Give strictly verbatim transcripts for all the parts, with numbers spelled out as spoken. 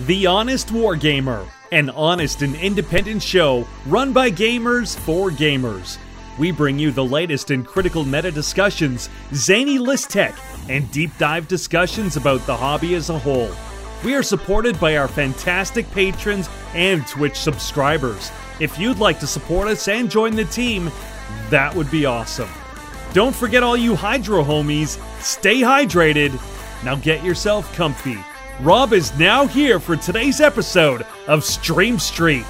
The Honest Wargamer, an honest and independent show run by gamers for gamers. We bring you the latest in critical meta discussions, zany list tech, and deep dive discussions about the hobby as a whole. We are supported by our fantastic patrons and Twitch subscribers. If you'd like to support us and join the team, that would be awesome. Don't forget, all you Hydro homies, stay hydrated. Now get yourself comfy. Rob is now here for today's episode of Stream Streak.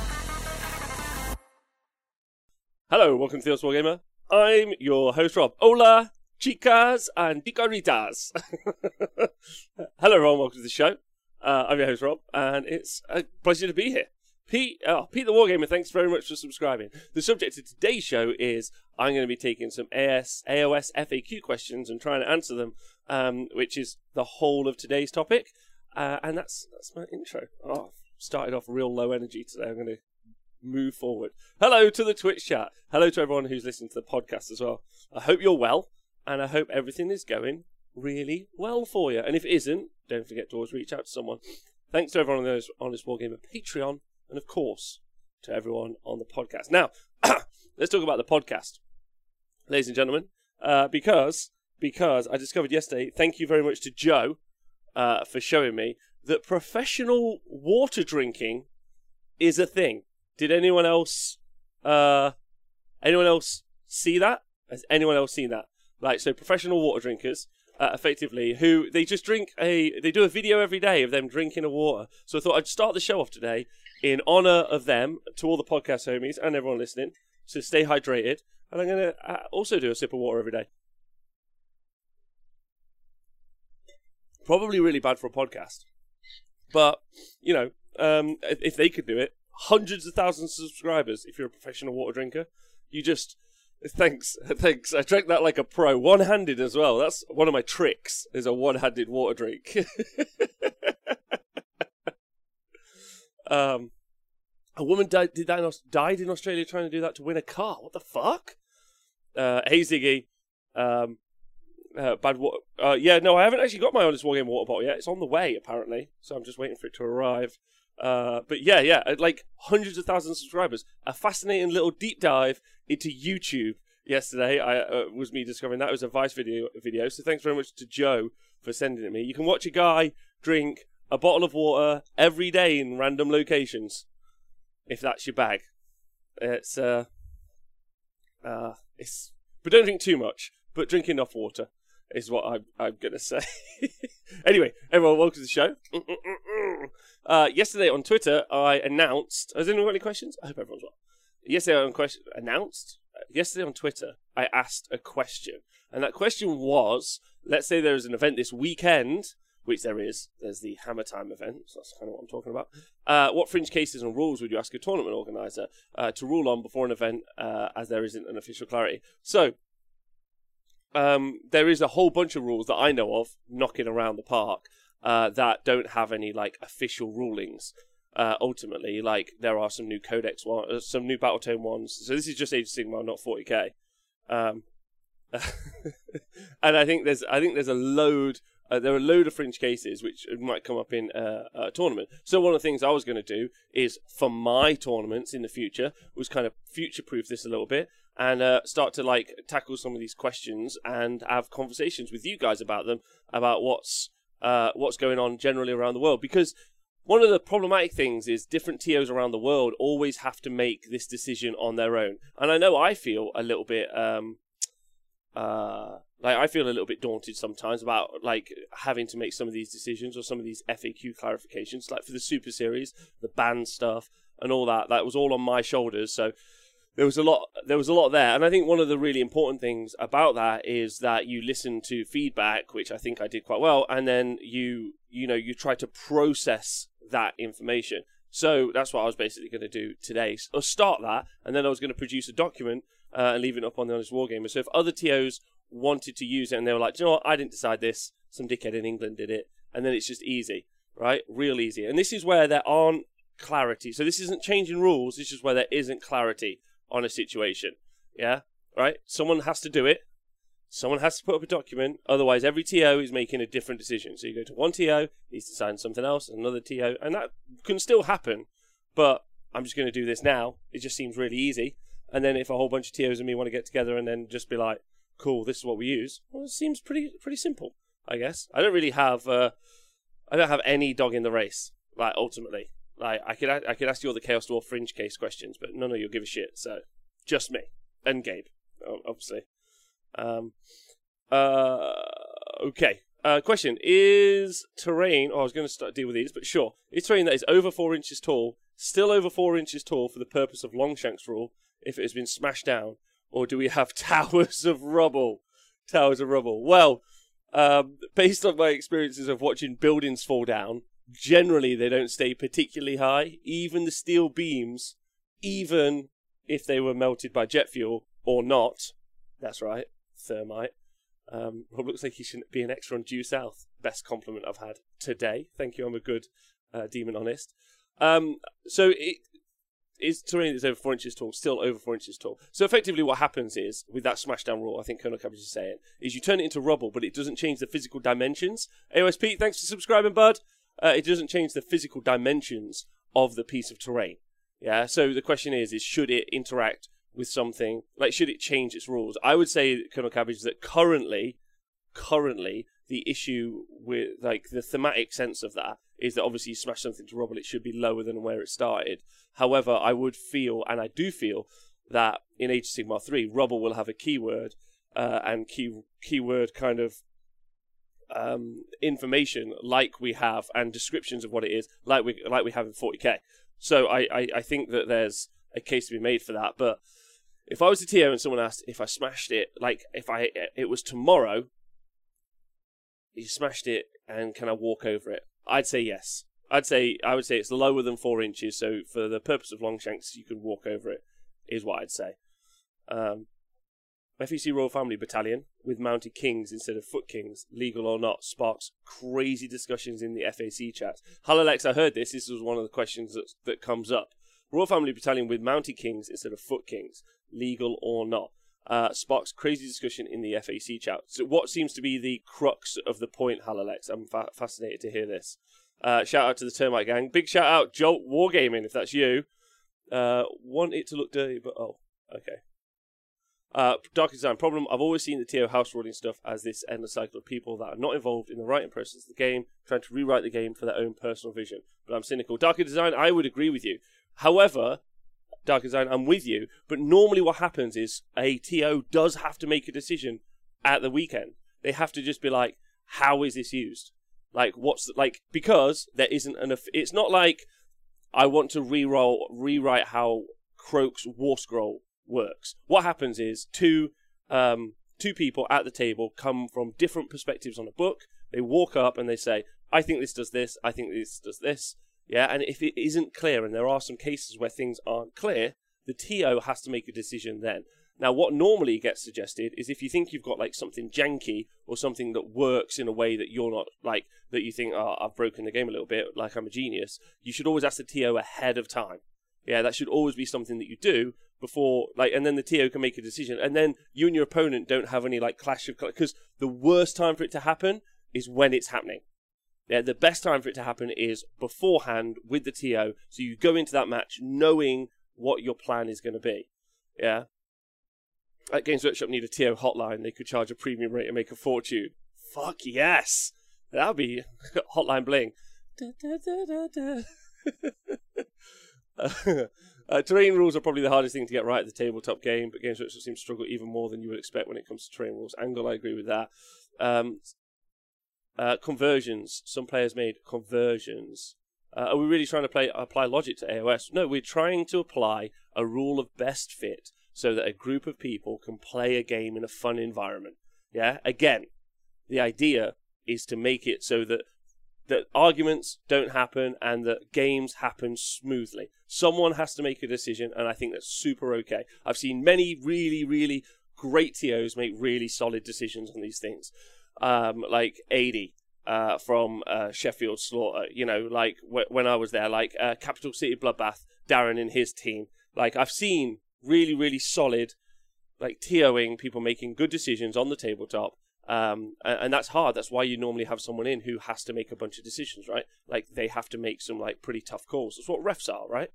Hello, welcome to the Honest Wargamer. I'm your host, Rob. Hola, chicas and picaritas. Hello, everyone. Welcome to the show. Uh, I'm your host, Rob, and it's a pleasure to be here. Pete, oh, Pete the Wargamer, thanks very much for subscribing. The subject of today's show is I'm going to be taking some A S, A O S F A Q questions and trying to answer them, um, which is the whole of today's topic. Uh, and that's that's my intro. Oh, I've started off real low energy today. I'm going to move forward. Hello to the Twitch chat. Hello to everyone who's listening to the podcast as well. I hope you're well, and I hope everything is going really well for you. And if it isn't, don't forget to always reach out to someone. Thanks to everyone on the Honest Wargamer Patreon. And, of course, to everyone on the podcast. Now, let's talk about the podcast, ladies and gentlemen, uh, because because I discovered yesterday, thank you very much to Joe uh, for showing me, that professional water drinking is a thing. Did anyone else, uh, anyone else see that? Has anyone else seen that? Like, so professional water drinkers, Uh, effectively, who they just drink a, they do a video every day of them drinking a water. So I thought I'd start the show off today in honor of them, to all the podcast homies and everyone listening, to stay hydrated. And I'm going to uh, also do a sip of water every day. Probably really bad for a podcast. But, you know, um, if, if they could do it, hundreds of thousands of subscribers, if you're a professional water drinker, you just... Thanks, thanks. I drank that like a pro. One-handed as well. That's one of my tricks, is a one-handed water drink. um, a woman died, did that in, died in Australia trying to do that to win a car. What the fuck? Uh, hey, Ziggy. Um, uh, bad water. Uh, yeah, no, I haven't actually got my Honest Wargame water bottle yet. It's on the way, apparently. So I'm just waiting for it to arrive. Uh, but yeah, yeah, like hundreds of thousands of subscribers. A fascinating little deep dive into YouTube yesterday. I uh, was me discovering that. It was a Vice video. Video. So thanks very much to Joe for sending it me. You can watch a guy drink a bottle of water every day in random locations, if that's your bag. It's uh, uh, it's but don't drink too much. But drink enough water is what I'm I'm gonna say. Anyway, everyone, welcome to the show. Uh, yesterday on Twitter, I announced... Has anyone got any questions? I hope everyone's well. Yesterday on question, announced... Yesterday on Twitter, I asked a question. And that question was, let's say there is an event this weekend, which there is. There's the Hammer Time event, so that's kind of what I'm talking about. Uh, what fringe cases and rules would you ask a tournament organizer uh, to rule on before an event, uh, as there isn't an official clarity? So, um, there is a whole bunch of rules that I know of knocking around the park. Uh, that don't have any like official rulings. Uh, ultimately, like there are some new Codex ones, uh, some new Battletome ones. So this is just Age of Sigmar, not forty K. Um, and I think there's, I think there's a load. Uh, there are a load of fringe cases which might come up in uh, a tournament. So one of the things I was going to do is for my tournaments in the future was kind of future-proof this a little bit and uh, start to like tackle some of these questions and have conversations with you guys about them, about what's Uh, what's going on generally around the world, because one of the problematic things is different T Os around the world always have to make this decision on their own. And I know I feel a little bit um, uh, like I feel a little bit daunted sometimes about like having to make some of these decisions or some of these F A Q clarifications, like for the Super Series, the ban stuff and all that. That was all on my shoulders, so There was a lot. There was a lot there, and I think one of the really important things about that is that you listen to feedback, which I think I did quite well, and then you, you know, you try to process that information. So that's what I was basically going to do today. Or start that, and then I was going to produce a document uh, and leave it up on the Honest Wargamer. So if other T Os wanted to use it, and they were like, "Do you know what? I didn't decide this. Some dickhead in England did it," and then it's just easy, right? Real easy. And this is where there aren't clarity. So this isn't changing rules. This is where there isn't clarity on a situation. Yeah, right? Someone has to do it. Someone has to put up a document, otherwise every T O is making a different decision. So you go to one T O, needs to sign something else, another T O, and that can still happen, but I'm just going to do this now. It just seems really easy. And then if a whole bunch of T Os and me want to get together and then just be like, cool, this is what we use, well, it seems pretty pretty simple, I guess. I don't really have, uh, I don't have any dog in the race, like, ultimately. Like, I could I could ask you all the Chaos Dwarf Fringe case questions, but none of you'll give a shit, so just me. And Gabe, obviously. Um, uh, okay. Uh, question, is terrain, oh, I was going to start deal with these, but sure. Is terrain that is over four inches tall, still over four inches tall for the purpose of Longshanks rule, if it has been smashed down, or do we have towers of rubble? Towers of rubble. Well, um, based on my experiences of watching buildings fall down, generally they don't stay particularly high. Even the steel beams, even if they were melted by jet fuel or not, that's right, thermite. Um, well, looks like he shouldn't be an extra on Due South. Best compliment I've had today. Thank you, I'm a good uh, demon honest. Um, so it is terrain that's over four inches tall, still over four inches tall. So effectively what happens is, with that smashdown rule, I think Colonel Cabbage is saying, is you turn it into rubble, but it doesn't change the physical dimensions. A O S P, thanks for subscribing, bud. Uh, it doesn't change the physical dimensions of the piece of terrain. Yeah, so the question is, is should it interact with something, like should it change its rules? I would say, Colonel Cabbage, that currently, currently, the issue with, like, the thematic sense of that is that obviously you smash something to rubble, it should be lower than where it started. However, I would feel, and I do feel, that in Age of Sigmar three, rubble will have a keyword, uh, and key keyword kind of um, information like we have, and descriptions of what it is, like we like we have in forty K. So I, I, I think that there's a case to be made for that, but if I was a T O and someone asked if I smashed it, like if I it was tomorrow, you smashed it and can I walk over it? I'd say yes. I'd say I would say it's lower than four inches. So for the purpose of Longshanks, you can walk over it. Is what I'd say. Um, F E C Royal Family Battalion with mounted kings instead of foot kings, legal or not, sparks crazy discussions in the F A C chats. Halolex, I heard this. This was one of the questions that that comes up. Royal Family Battalion with mounted kings instead of foot kings, legal or not, uh, sparks crazy discussion in the F A C chat. So what seems to be the crux of the point, Halolex? I'm fa fascinated to hear this. Uh, shout out to the Termite Gang. Big shout out, Jolt Wargaming, if that's you. Uh, want it to look dirty, but oh, okay. Uh, Dark Design problem. I've always seen the T O house ruling stuff as this endless cycle of people that are not involved in the writing process of the game, trying to rewrite the game for their own personal vision. But I'm cynical. Dark Design, I would agree with you. However, Dark Design, I'm with you, but normally what happens is a T O does have to make a decision at the weekend. They have to just be like, how is this used? Like, what's, the, like, because there isn't enough, it's not like I want to re-roll, rewrite how Croak's War Scroll works. What happens is two, um, two people at the table come from different perspectives on a book, they walk up and they say, I think this does this, I think this does this. Yeah, and if it isn't clear, and there are some cases where things aren't clear, the T O has to make a decision then. Now, what normally gets suggested is if you think you've got like something janky or something that works in a way that you're not, like, that you think, oh, I've broken the game a little bit, like I'm a genius, you should always ask the T O ahead of time. Yeah, that should always be something that you do before, like, and then the T O can make a decision, and then you and your opponent don't have any, like, clash of, because the worst time for it to happen is when it's happening. Yeah, the best time for it to happen is beforehand with the T O, so you go into that match knowing what your plan is going to be. Yeah. At Games Workshop need a T O hotline. They could charge a premium rate and make a fortune. Fuck yes! That would be hotline bling. Da, da, da, da, da. uh, uh, terrain rules are probably the hardest thing to get right at the tabletop game, but Games Workshop seems to struggle even more than you would expect when it comes to terrain rules. Angle, I agree with that. Um... Uh, conversions. Some players made conversions. Uh, are we really trying to play apply logic to A O S? No, we're trying to apply a rule of best fit so that a group of people can play a game in a fun environment. Yeah. Again, the idea is to make it so that that arguments don't happen and that games happen smoothly. Someone has to make a decision, and I think that's super okay. I've seen many really, really great T Os make really solid decisions on these things. Um, like eighty uh, from uh, Sheffield Slaughter, you know, like w when I was there, like uh, Capital City Bloodbath, Darren and his team. Like, I've seen really, really solid like TOing, people making good decisions on the tabletop. Um, and, and that's hard. That's why you normally have someone in who has to make a bunch of decisions, right? Like they have to make some like pretty tough calls. That's what refs are, right?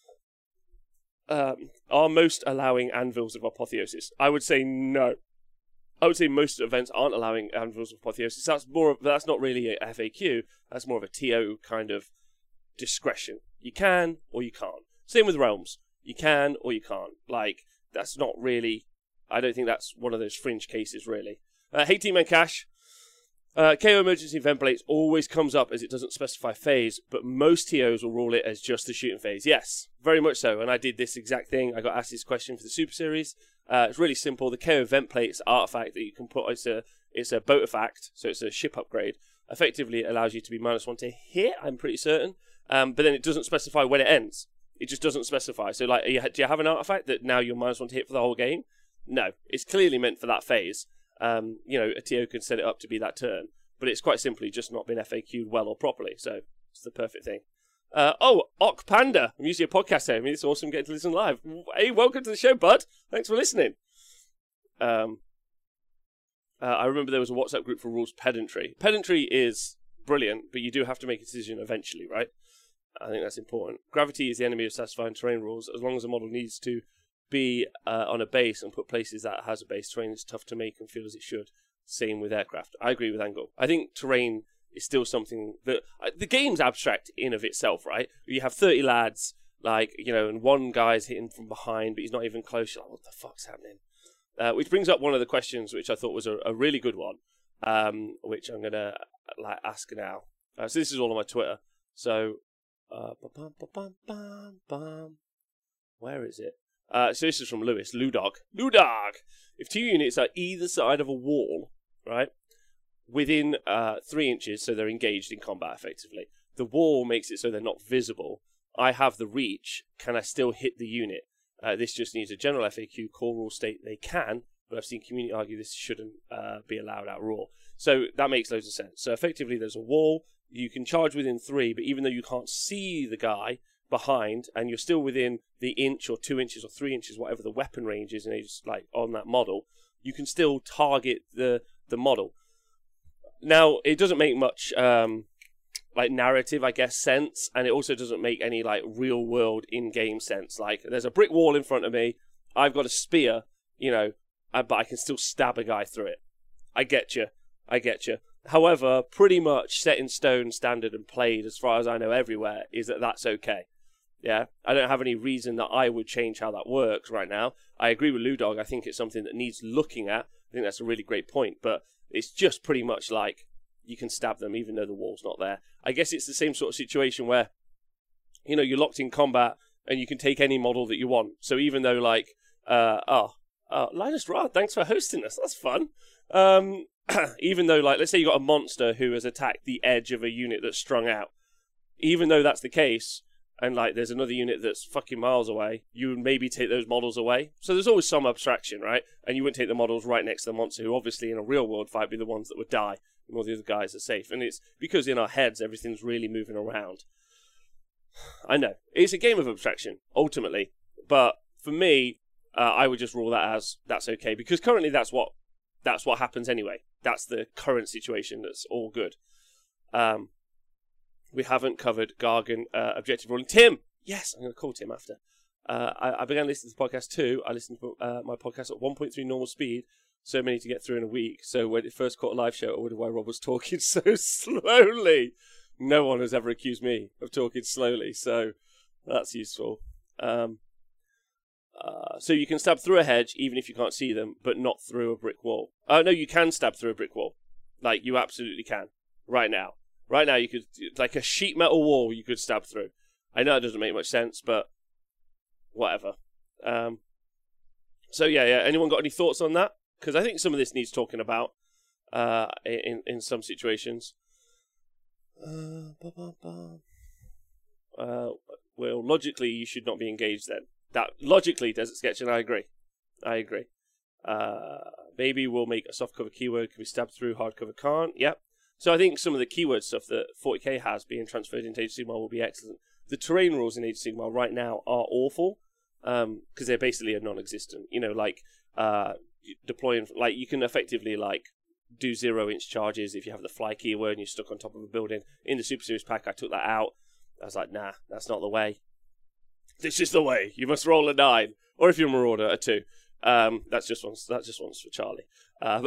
Um, are most allowing anvils of apotheosis? I would say no. I would say most events aren't allowing anvils of apotheosis. That's more. Of, that's not really a F A Q. That's more of a T O kind of discretion. You can or you can't. Same with realms. You can or you can't. Like that's not really. I don't think that's one of those fringe cases, really. Uh, hey, Team and Cash. Uh, K O emergency event plates always comes up as it doesn't specify phase, but most T Os will rule it as just the shooting phase. Yes, very much so. And I did this exact thing. I got asked this question for the Super Series. Uh, it's really simple. The K O event plates artifact that you can put. It's a it's a boat effect, so it's a ship upgrade. Effectively, it allows you to be minus one to hit. I'm pretty certain, um, but then it doesn't specify when it ends. It just doesn't specify. So, like, you, do you have an artifact that now you're minus one to hit for the whole game? No, it's clearly meant for that phase. Um, you know, a T O can set it up to be that turn, but it's quite simply just not been F A Q'd well or properly, so it's the perfect thing. Uh, oh, Ock Panda, I'm using your podcast here. I mean, it's awesome getting to listen live. Hey, welcome to the show, bud. Thanks for listening. Um, uh, I remember there was a WhatsApp group for rules pedantry. Pedantry is brilliant, but you do have to make a decision eventually, right? I think that's important. Gravity is the enemy of satisfying terrain rules. As long as a model needs to be uh, on a base and put places that has a base, terrain is tough to make and feel as it should. Same with aircraft. I agree with Angle. I think terrain is still something that uh, the game's abstract in of itself, right? You have thirty lads, like, you know, and one guy's hitting from behind, but he's not even close. You're like, what the fuck's happening? Uh, which brings up one of the questions, which I thought was a, a really good one, um, which I'm gonna like ask now. Uh, so this is all on my Twitter. So, uh, ba-bum, ba-bum, bum, bum. Where is it? Uh, so this is from Lewis. Ludog. Ludog! If two units are either side of a wall, right, within uh, three inches, so they're engaged in combat effectively, the wall makes it so they're not visible. I have the reach. Can I still hit the unit? Uh, this just needs a general F A Q. Core rules state they can, but I've seen community argue this shouldn't uh, be allowed out raw. So that makes loads of sense. So effectively, there's a wall. You can charge within three, but even though you can't see the guy behind, and you're still within the inch or two inches or three inches, whatever the weapon range is, and it's like on that model, you can still target the the model. Now, it doesn't make much um, like narrative, I guess, sense, and it also doesn't make any like real world in-game sense. Like, there's a brick wall in front of me, I've got a spear, you know, but I can still stab a guy through it. I get you, I get you. However, pretty much set in stone, standard, and played, as far as I know, everywhere, is that that's okay. Yeah, I don't have any reason that I would change how that works right now. I agree with Ludog. I think it's something that needs looking at. I think that's a really great point, but it's just pretty much like you can stab them even though the wall's not there. I guess it's the same sort of situation where, you know, you're locked in combat and you can take any model that you want. So even though, like, uh, oh, uh, Linus Rod, thanks for hosting us. That's fun. Um, even though, like, let's say you got a monster who has attacked the edge of a unit that's strung out. Even though that's the case, and like there's another unit that's fucking miles away, you would maybe take those models away. So there's always some abstraction, right? And you wouldn't take the models right next to the monster, who obviously in a real world fight be the ones that would die, and all the other guys are safe. And it's because in our heads everything's really moving around. I know. It's a game of abstraction, ultimately. But for me, uh, I would just rule that as that's okay, because currently that's what that's what happens anyway. That's the current situation. That's all good. Um We haven't covered Gargan uh, objective ruling. Tim! Yes, I'm going to call Tim after. Uh, I, I began listening to the podcast too. I listened to uh, my podcast at one point three normal speed, so many to get through in a week. So when it first caught a live show, I wondered why Rob was talking so slowly. No one has ever accused me of talking slowly, so that's useful. Um, uh, so you can stab through a hedge even if you can't see them, but not through a brick wall. Uh, no, you can stab through a brick wall. Like, you absolutely can. Right now. Right now, you could, like a sheet metal wall, you could stab through. I know it doesn't make much sense, but whatever. Um, so, yeah, yeah. Anyone got any thoughts on that? Because I think some of this needs talking about uh, in, in some situations. Uh, ba, ba, ba. Uh, well, logically, you should not be engaged then. That logically, Desert Sketch, and I agree. I agree. Uh, maybe we'll make a softcover keyword. Can be stabbed through, hardcover can't. Yep. So I think some of the keyword stuff that forty K has being transferred into Age of Sigmar will be excellent. The terrain rules in Age of Sigmar right now are awful because um, they're basically a non-existent. You know, like uh, deploying, like, you can effectively, like, do zero-inch charges if you have the fly keyword and you're stuck on top of a building. In the Super Series pack, I took that out. I was like, nah, that's not the way. This is the way. You must roll a nine. Or if you're a Marauder, a two. Um, that's just one, that's just one's for Charlie. Um,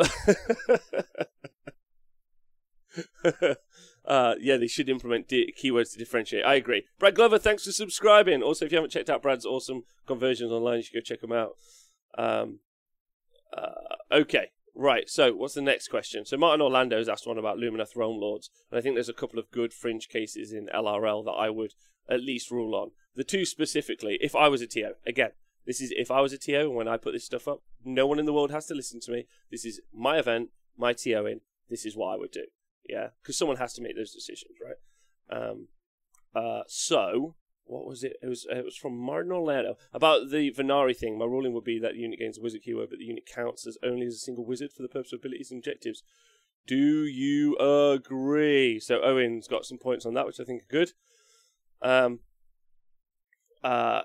uh, yeah, they should implement di- keywords to differentiate. I agree. Brad Glover, thanks for subscribing. Also, if you haven't checked out Brad's awesome conversions online, you should go check them out. Um, uh, okay, right. So, what's the next question? So, Martin Orlando has asked one about Lumina Throne Lords, and I think there's a couple of good fringe cases in L R L that I would at least rule on. The two specifically, if I was a T O, again, this is if I was a T O, and when I put this stuff up, no one in the world has to listen to me. This is my event, my TOing. This is what I would do. Yeah, because someone has to make those decisions, right? Um, uh, so, what was it? It was it was from Martin Orlando. About the Venari thing, my ruling would be that the unit gains a wizard keyword, but the unit counts as only as a single wizard for the purpose of abilities and objectives. Do you agree? So, Owen's got some points on that, which I think are good. Um, uh,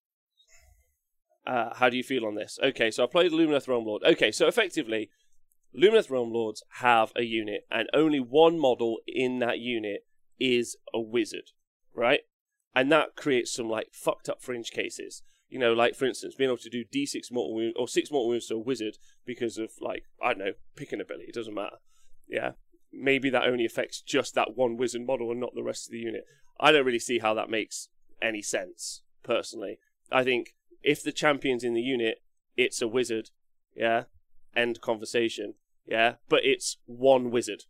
uh, how do you feel on this? Okay, so I played Lumineth Realm Lord. Okay, so effectively, Lumineth Realm Lords have a unit, and only one model in that unit is a wizard, right? And that creates some, like, fucked up fringe cases. You know, like, for instance, being able to do D six mortal wounds, or six mortal wounds to a wizard because of, like, I don't know, pick an ability, it doesn't matter. Yeah? Maybe that only affects just that one wizard model and not the rest of the unit. I don't really see how that makes any sense, personally. I think if the champion's in the unit, it's a wizard, yeah? End conversation, yeah? But it's one wizard,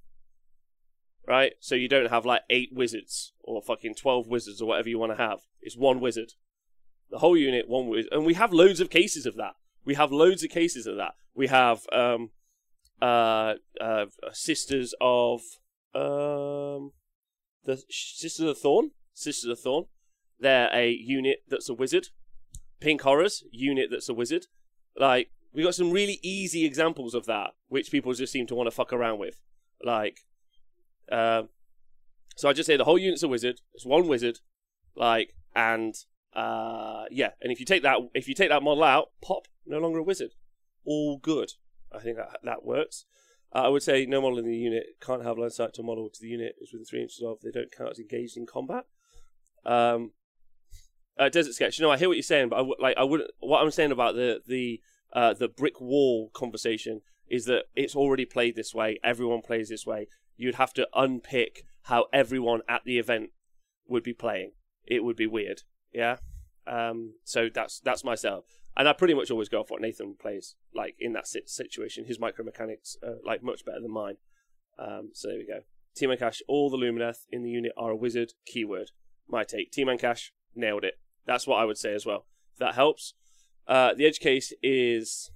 right? So you don't have, like, eight wizards, or fucking twelve wizards, or whatever you want to have. It's one wizard. The whole unit, one wizard. And we have loads of cases of that. We have loads of cases of that. We have um, uh, uh, Sisters of... Um, the Sisters of the Thorn? Sisters of the Thorn. They're a unit that's a wizard. Pink Horrors, unit that's a wizard. Like, we got some really easy examples of that, which people just seem to want to fuck around with. Like, um, so I just say the whole unit's a wizard. It's one wizard. Like, and... Uh, yeah, and if you take that, if you take that model out, pop, no longer a wizard. All good. I think that that works. Uh, I would say no model in the unit can't have line of sight to a model to the unit is within three inches of. They don't count as engaged in combat. Um, uh, Desert Sketch. You know, I hear what you're saying, but I w- like I wouldn't. What I'm saying about the the uh, the brick wall conversation is that it's already played this way. Everyone plays this way. You'd have to unpick how everyone at the event would be playing. It would be weird. Yeah, um, so that's that's myself, and I pretty much always go off what Nathan plays. Like in that situation, his micro mechanics are like much better than mine. Um, so there we go. T-Man Cash, all the Lumineth in the unit are a wizard. Keyword. My take. T-Man Cash nailed it. That's what I would say as well. If that helps. Uh, the edge case is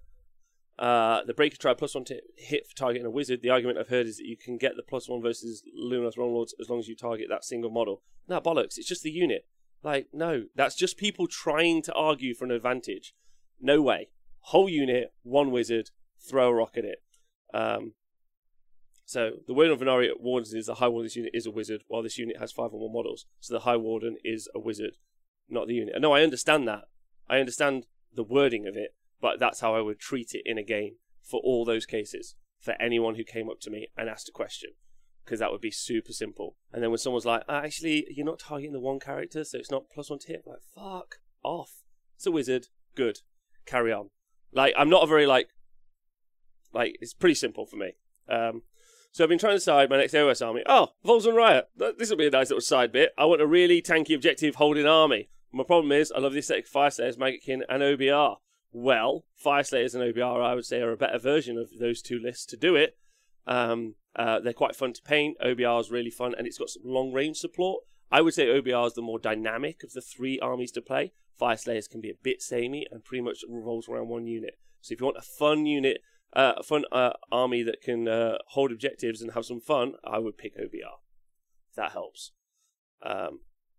uh, the Breaker Tribe plus one to hit for targeting a wizard. The argument I've heard is that you can get the plus one versus Lumineth Realm Lords as long as you target that single model. No bollocks. It's just the unit. Like, no, that's just people trying to argue for an advantage. No way. Whole unit, one wizard, throw a rock at it. Um, so, the Warden of Venari warns is the High Warden of this unit is a wizard, while this unit has five or more models. So the High Warden is a wizard, not the unit. No, I understand that. I understand the wording of it, but that's how I would treat it in a game for all those cases, for anyone who came up to me and asked a question. Because that would be super simple. And then when someone's like, oh, actually, you're not targeting the one character, so it's not plus one to hit. I'm like, fuck off. It's a wizard. Good. Carry on. Like, I'm not a very, like... Like, it's pretty simple for me. Um, so I've been trying to decide my next A O S army. Oh, Volsung Riot. This will be a nice little side bit. I want a really tanky objective holding army. My problem is, I love the aesthetic Fire Slayers, Maggotkin, and O B R. Well, Fire Slayers and O B R, I would say, are a better version of those two lists to do it. Um... Uh, they're quite fun to paint. O B R is really fun, and it's got some long-range support. I would say O B R is the more dynamic of the three armies to play. Fire Slayers can be a bit samey and pretty much revolves around one unit. So if you want a fun unit, uh, a fun uh, army that can uh, hold objectives and have some fun, I would pick O B R. If that helps. Um,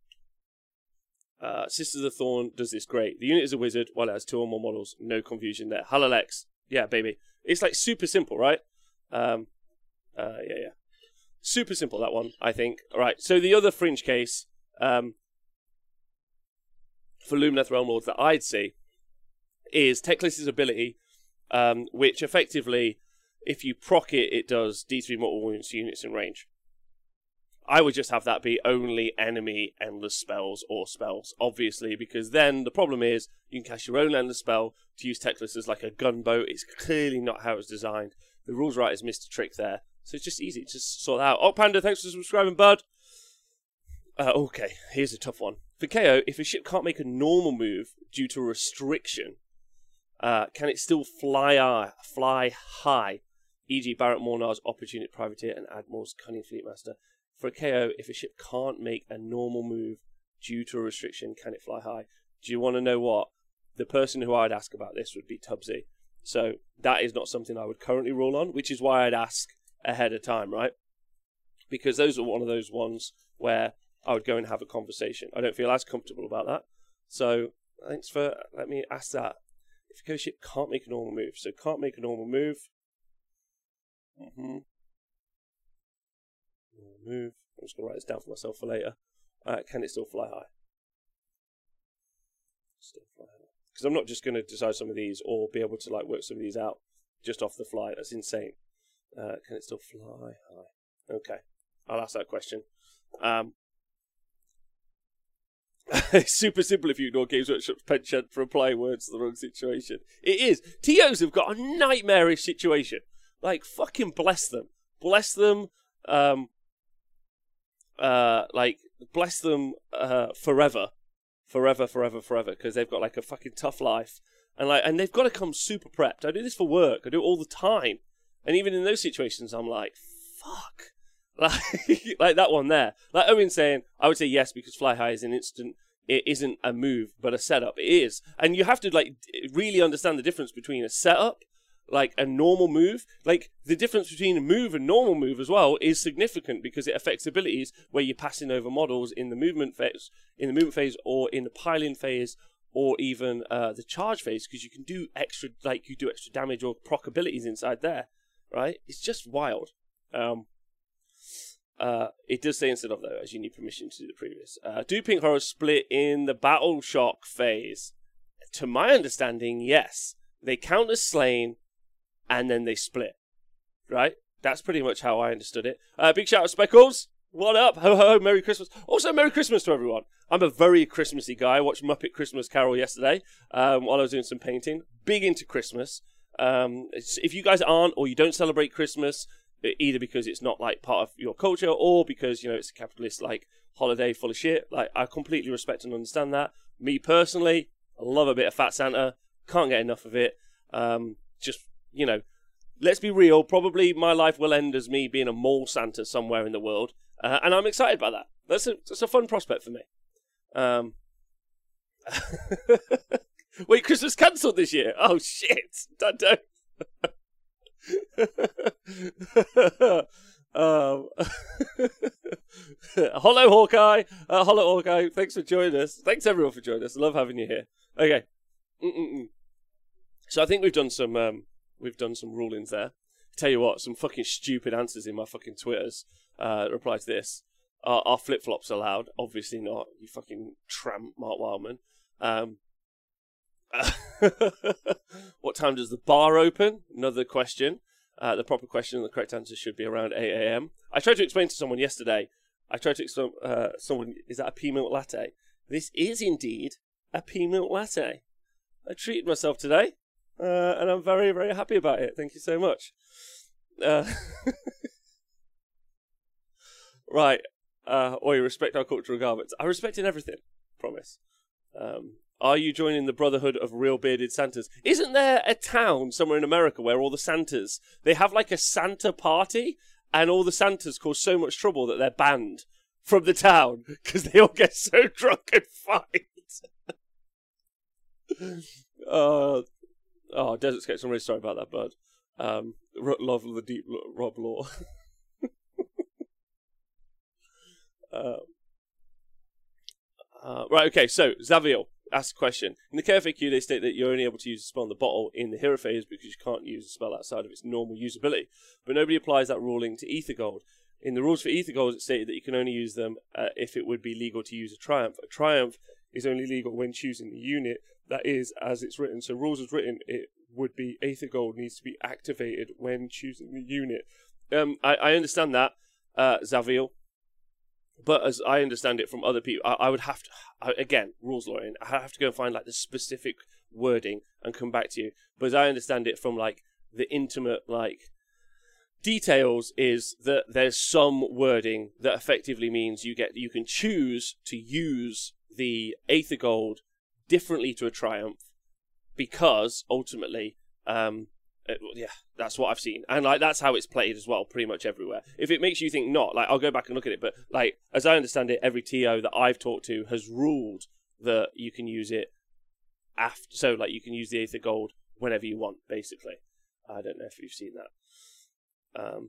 uh, Sisters of the Thorn does this great. The unit is a wizard, while it has two or more models. No confusion there. Halalex. Yeah, baby. It's like super simple, right? Um... Uh, yeah, yeah. Super simple, that one, I think. All right, so the other fringe case um, for Lumineth Realm Lords that I'd see is Teclis's ability, um, which effectively, if you proc it, it does D three mortal wounds to units in range. I would just have that be only enemy endless spells or spells, obviously, because then the problem is you can cast your own endless spell to use Teclis as like a gunboat. It's clearly not how it's designed. The rules writers missed a trick there. So it's just easy to just sort that out. Oh, Panda, thanks for subscribing, bud. Uh, okay, here's a tough one. For K O, if a ship can't make a normal move due to a restriction, uh, can it still fly, uh, fly high? for example. Barrett Mornar's Opportunity Privateer and Admiral's Cunning Fleetmaster. For a K O, if a ship can't make a normal move due to a restriction, can it fly high? Do you want to know what? The person who I'd ask about this would be Tubbsy. So that is not something I would currently rule on, which is why I'd ask ahead of time, right? Because those are one of those ones where I would go and have a conversation. I don't feel as comfortable about that. So thanks for let me ask that. If a K O ship can't make a normal move, so can't make a normal move. Mm-hmm. Move. I'm just going to write this down for myself for later. Uh, can it still fly high? Still fly high. Because I'm not just going to decide some of these or be able to like work some of these out just off the fly. That's insane. Uh, can it still fly high? Okay, I'll ask that question. Um, it's super simple if you ignore Games Workshop's penchant for applying words to the wrong situation. It is. T Os have got a nightmarish situation. Like, fucking bless them. Bless them. Um, uh, like, bless them uh, forever. Forever, forever, forever. Because they've got, like, a fucking tough life. And, like, and they've got to come super prepped. I do this for work. I do it all the time. And even in those situations, I'm like, fuck. Like, like that one there. Like Owen saying, I would say yes because fly high is an instant. It isn't a move, but a setup. It is. And you have to, like, really understand the difference between a setup, like a normal move. Like, the difference between a move and normal move as well is significant because it affects abilities where you're passing over models in the movement phase, in the movement phase or in the piling phase or even uh, the charge phase because you can do extra, like, you do extra damage or proc abilities inside there. Right? It's just wild. Um, uh, it does say instead of, though, as you need permission to do the previous. Uh, do Pink Horrors split in the Battle Shock phase? To my understanding, yes. They count as slain, and then they split. Right? That's pretty much how I understood it. Uh, big shout out Speckles. What up? Ho ho, Merry Christmas. Also, Merry Christmas to everyone. I'm a very Christmassy guy. I watched Muppet Christmas Carol yesterday um, while I was doing some painting. Big into Christmas. Um, if you guys aren't or you don't celebrate Christmas, either because it's not like part of your culture or because, you know, it's a capitalist like holiday full of shit, like I completely respect and understand that. Me personally, I love a bit of Fat Santa, can't get enough of it. Um, just, you know, let's be real, probably my life will end as me being a mall Santa somewhere in the world, uh, and I'm excited by that. That's a, that's a fun prospect for me. Um... Wait, Christmas cancelled this year? Oh, shit. Don't, don't. um, hello, Hawkeye. Uh, hello, Hawkeye. Thanks for joining us. Thanks, everyone, for joining us. I love having you here. Okay. Mm-mm-mm. So I think we've done some um, we've done some rulings there. Tell you what, some fucking stupid answers in my fucking Twitters uh, reply to this. Uh, are flip-flops allowed? Obviously not. You fucking tramp, Mark Wildman. Um... What time does the bar open? Another question. Uh, the proper question and the correct answer should be around eight a m. I tried to explain to someone yesterday. I tried to explain uh, someone, is that a pea milk latte? This is indeed a pea milk latte. I treated myself today, uh, and I'm very, very happy about it. Thank you so much. Uh, right. Uh, or you respect our cultural garments. I respect in everything. Promise. Um... Are you joining the Brotherhood of Real Bearded Santas? Isn't there a town somewhere in America where all the Santas, they have like a Santa party and all the Santas cause so much trouble that they're banned from the town because they all get so drunk and fight? uh, oh, Desert Sketch, I'm really sorry about that, bud. Um, love the deep Rob lore. uh, uh, right, okay, so Zaviel ask a question. In the K F A Q, they state that you're only able to use a spell on the bottle in the hero phase because you can't use a spell outside of its normal usability. But nobody applies that ruling to Ether Gold. In the rules for Ether Gold, it stated that you can only use them uh, if it would be legal to use a Triumph. A Triumph is only legal when choosing the unit that is as it's written. So rules as written, it would be Aether Gold needs to be activated when choosing the unit. Um, I, I understand that, uh, Zavil. But as I understand it from other people, I, I would have to, I, again, rules lawyering, I have to go and find like the specific wording and come back to you. But as I understand it from like the intimate like details is that there's some wording that effectively means you get you can choose to use the Aether Gold differently to a Triumph because ultimately, um, it, yeah, that's what I've seen, and like that's how it's played as well, pretty much everywhere. If it makes you think not, like I'll go back and look at it, but like as I understand it, every T O that I've talked to has ruled that you can use it after, so like you can use the Aether Gold whenever you want, basically. I don't know if you've seen that. Um,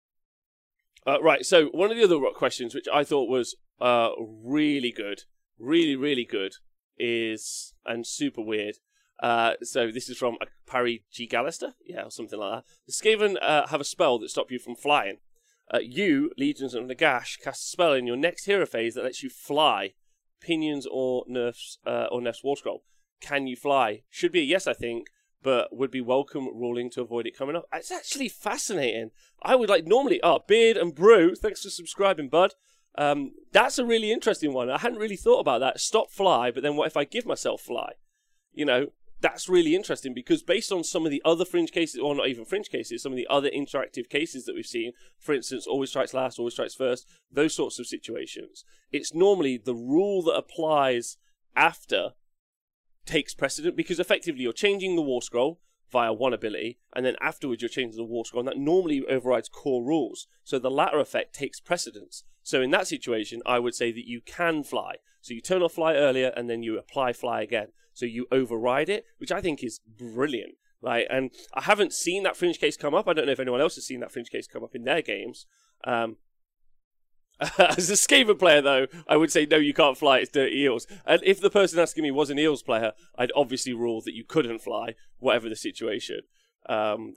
uh, right, so one of the other questions which I thought was uh really good, really really good, is and super weird. Uh, so this is from Parry G. Gallister, yeah, or something like that. The Skaven uh, have a spell that stops you from flying. Uh, you, Legions of Nagash, cast a spell in your next hero phase that lets you fly. Pinions or Nerf's uh, or Nerf's War Scroll. Can you fly? Should be a yes, I think, but would be welcome ruling to avoid it coming up. It's actually fascinating. I would like normally. Oh, Beard and Brew, thanks for subscribing, bud. Um, that's a really interesting one. I hadn't really thought about that. Stop fly, but then what if I give myself fly? You know. That's really interesting because based on some of the other fringe cases, or not even fringe cases, some of the other interactive cases that we've seen, for instance, always strikes last, always strikes first, those sorts of situations, it's normally the rule that applies after takes precedent because effectively you're changing the War Scroll via one ability, and then afterwards you're changing the War Scroll, and that normally overrides core rules. So the latter effect takes precedence. So in that situation, I would say that you can fly. So you turn off fly earlier, and then you apply fly again. So you override it, which I think is brilliant. Like, and I haven't seen that fringe case come up. I don't know if anyone else has seen that fringe case come up in their games. Um, as a Skaven player, though, I would say, no, you can't fly, it's dirty eels. And if the person asking me was an eels player, I'd obviously rule that you couldn't fly, whatever the situation. Um,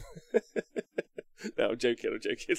no, I'm joking, I'm joking.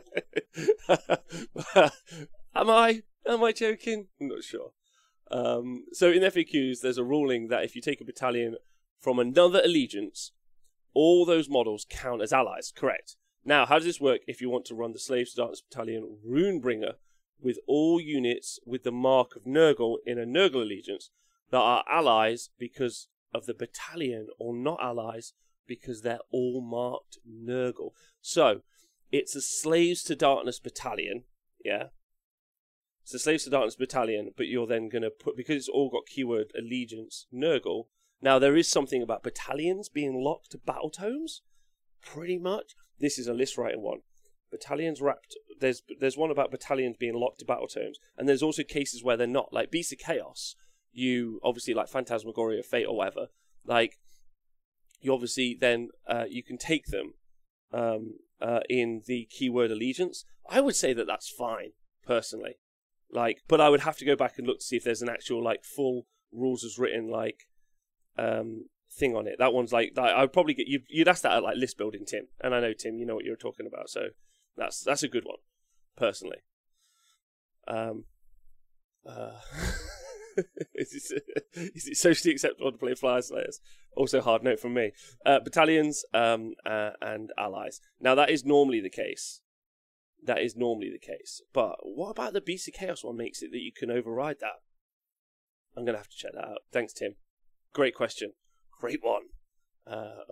Am I? Am I joking? I'm not sure. Um, so in F A Qs, there's a ruling that if you take a battalion from another allegiance, all those models count as allies. Correct. Now, how does this work if you want to run the Slaves to Darkness Battalion Runebringer with all units with the mark of Nurgle in a Nurgle allegiance that are allies because of the battalion or not allies because they're all marked Nurgle? So, it's a Slaves to Darkness Battalion, yeah? It's a Slaves to Darkness Battalion, but you're then going to put, because it's all got keyword allegiance, Nurgle. Now, there is something about battalions being locked to battle tomes, pretty much. This is a list writing one. Battalions wrapped, there's there's one about battalions being locked to battle tomes, and there's also cases where they're not. Like Beast of Chaos, you, obviously, like Phantasmagoria of Fate or whatever, like, you obviously then, uh, you can take them um, uh, in the keyword allegiance. I would say that that's fine, personally. Like, but I would have to go back and look to see if there's an actual like full rules as written like um, thing on it. That one's like that, I would probably get you. You'd ask that at like list building, Tim. And I know Tim, you know what you're talking about. So that's that's a good one, personally. Um, uh, is, it, is it socially acceptable to play Flyer Slayers? Also, hard note from me. Uh, battalions um, uh, and allies. Now that is normally the case. That is normally the case. But what about the Beast of Chaos one makes it that you can override that? I'm going to have to check that out. Thanks, Tim. Great question. Great one. Uh,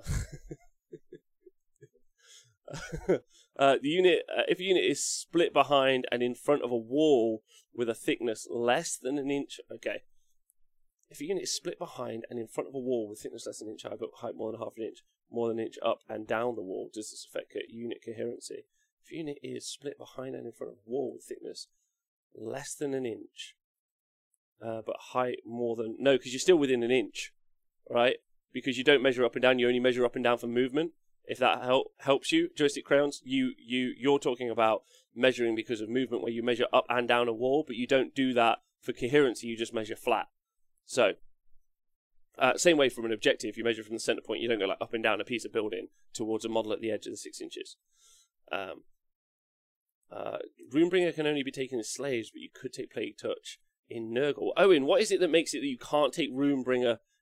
uh, the unit, uh, if a unit is split behind and in front of a wall with a thickness less than an inch... Okay. If a unit is split behind and in front of a wall with thickness less than an inch high but height more than half an inch, more than an inch up and down the wall, does this affect unit coherency? If a unit is split behind and in front of a wall with thickness less than an inch, uh, but height more than... No, because you're still within an inch, right? Because you don't measure up and down, you only measure up and down for movement. If that help, helps you, Joystick Crayons, you, you, you're talking about measuring because of movement where you measure up and down a wall, but you don't do that for coherency, you just measure flat. So, uh, same way from an objective, you measure from the center point, you don't go like up and down a piece of building towards a model at the edge of the six inches. Um, uh, Runebringer can only be taken as slaves, but you could take Plague Touch in Nurgle. Owen, what is it that makes it that you can't take Runebringer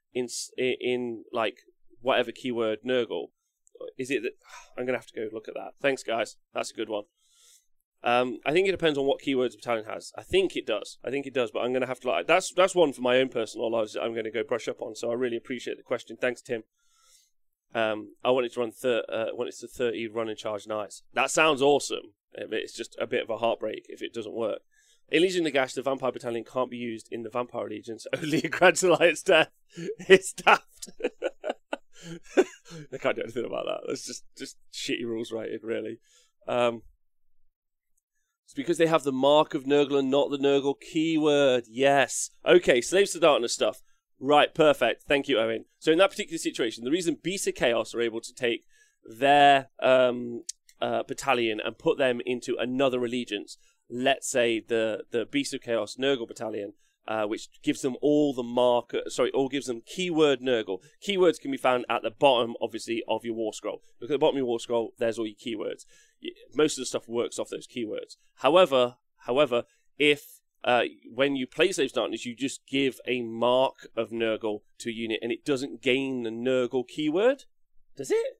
in in, in like whatever keyword Nurgle? Is it that I'm gonna have to go look at that? Thanks, guys. That's a good one. Um, I think it depends on what keywords Battalion has. I think it does. I think it does, but I'm gonna have to like that's that's one for my own personal knowledge that I'm gonna go brush up on. So I really appreciate the question. Thanks, Tim. Um, I wanted to run thir- uh, wanted to thirty run and charge knights. That sounds awesome. It's just a bit of a heartbreak if it doesn't work. In Legion Nagash, the Vampire Battalion can't be used in the Vampire Allegiance. Only a Grand Alliance death. It's daft. They can't do anything about that. That's just, just shitty rules writing, really. Um, it's because they have the mark of Nurgle and not the Nurgle keyword. Yes. Okay, Slaves to Darkness stuff. Right, perfect. Thank you, Owen. So in that particular situation, the reason Beasts of Chaos are able to take their um, uh, battalion and put them into another allegiance, let's say the, the Beasts of Chaos Nurgle battalion, Uh, which gives them all the mark, sorry, all gives them keyword Nurgle. Keywords can be found at the bottom, obviously, of your war scroll. Look at the bottom of your war scroll, there's all your keywords. Most of the stuff works off those keywords. However, however, if uh, when you play Slaves to Darkness, you just give a mark of Nurgle to a unit and it doesn't gain the Nurgle keyword, does it?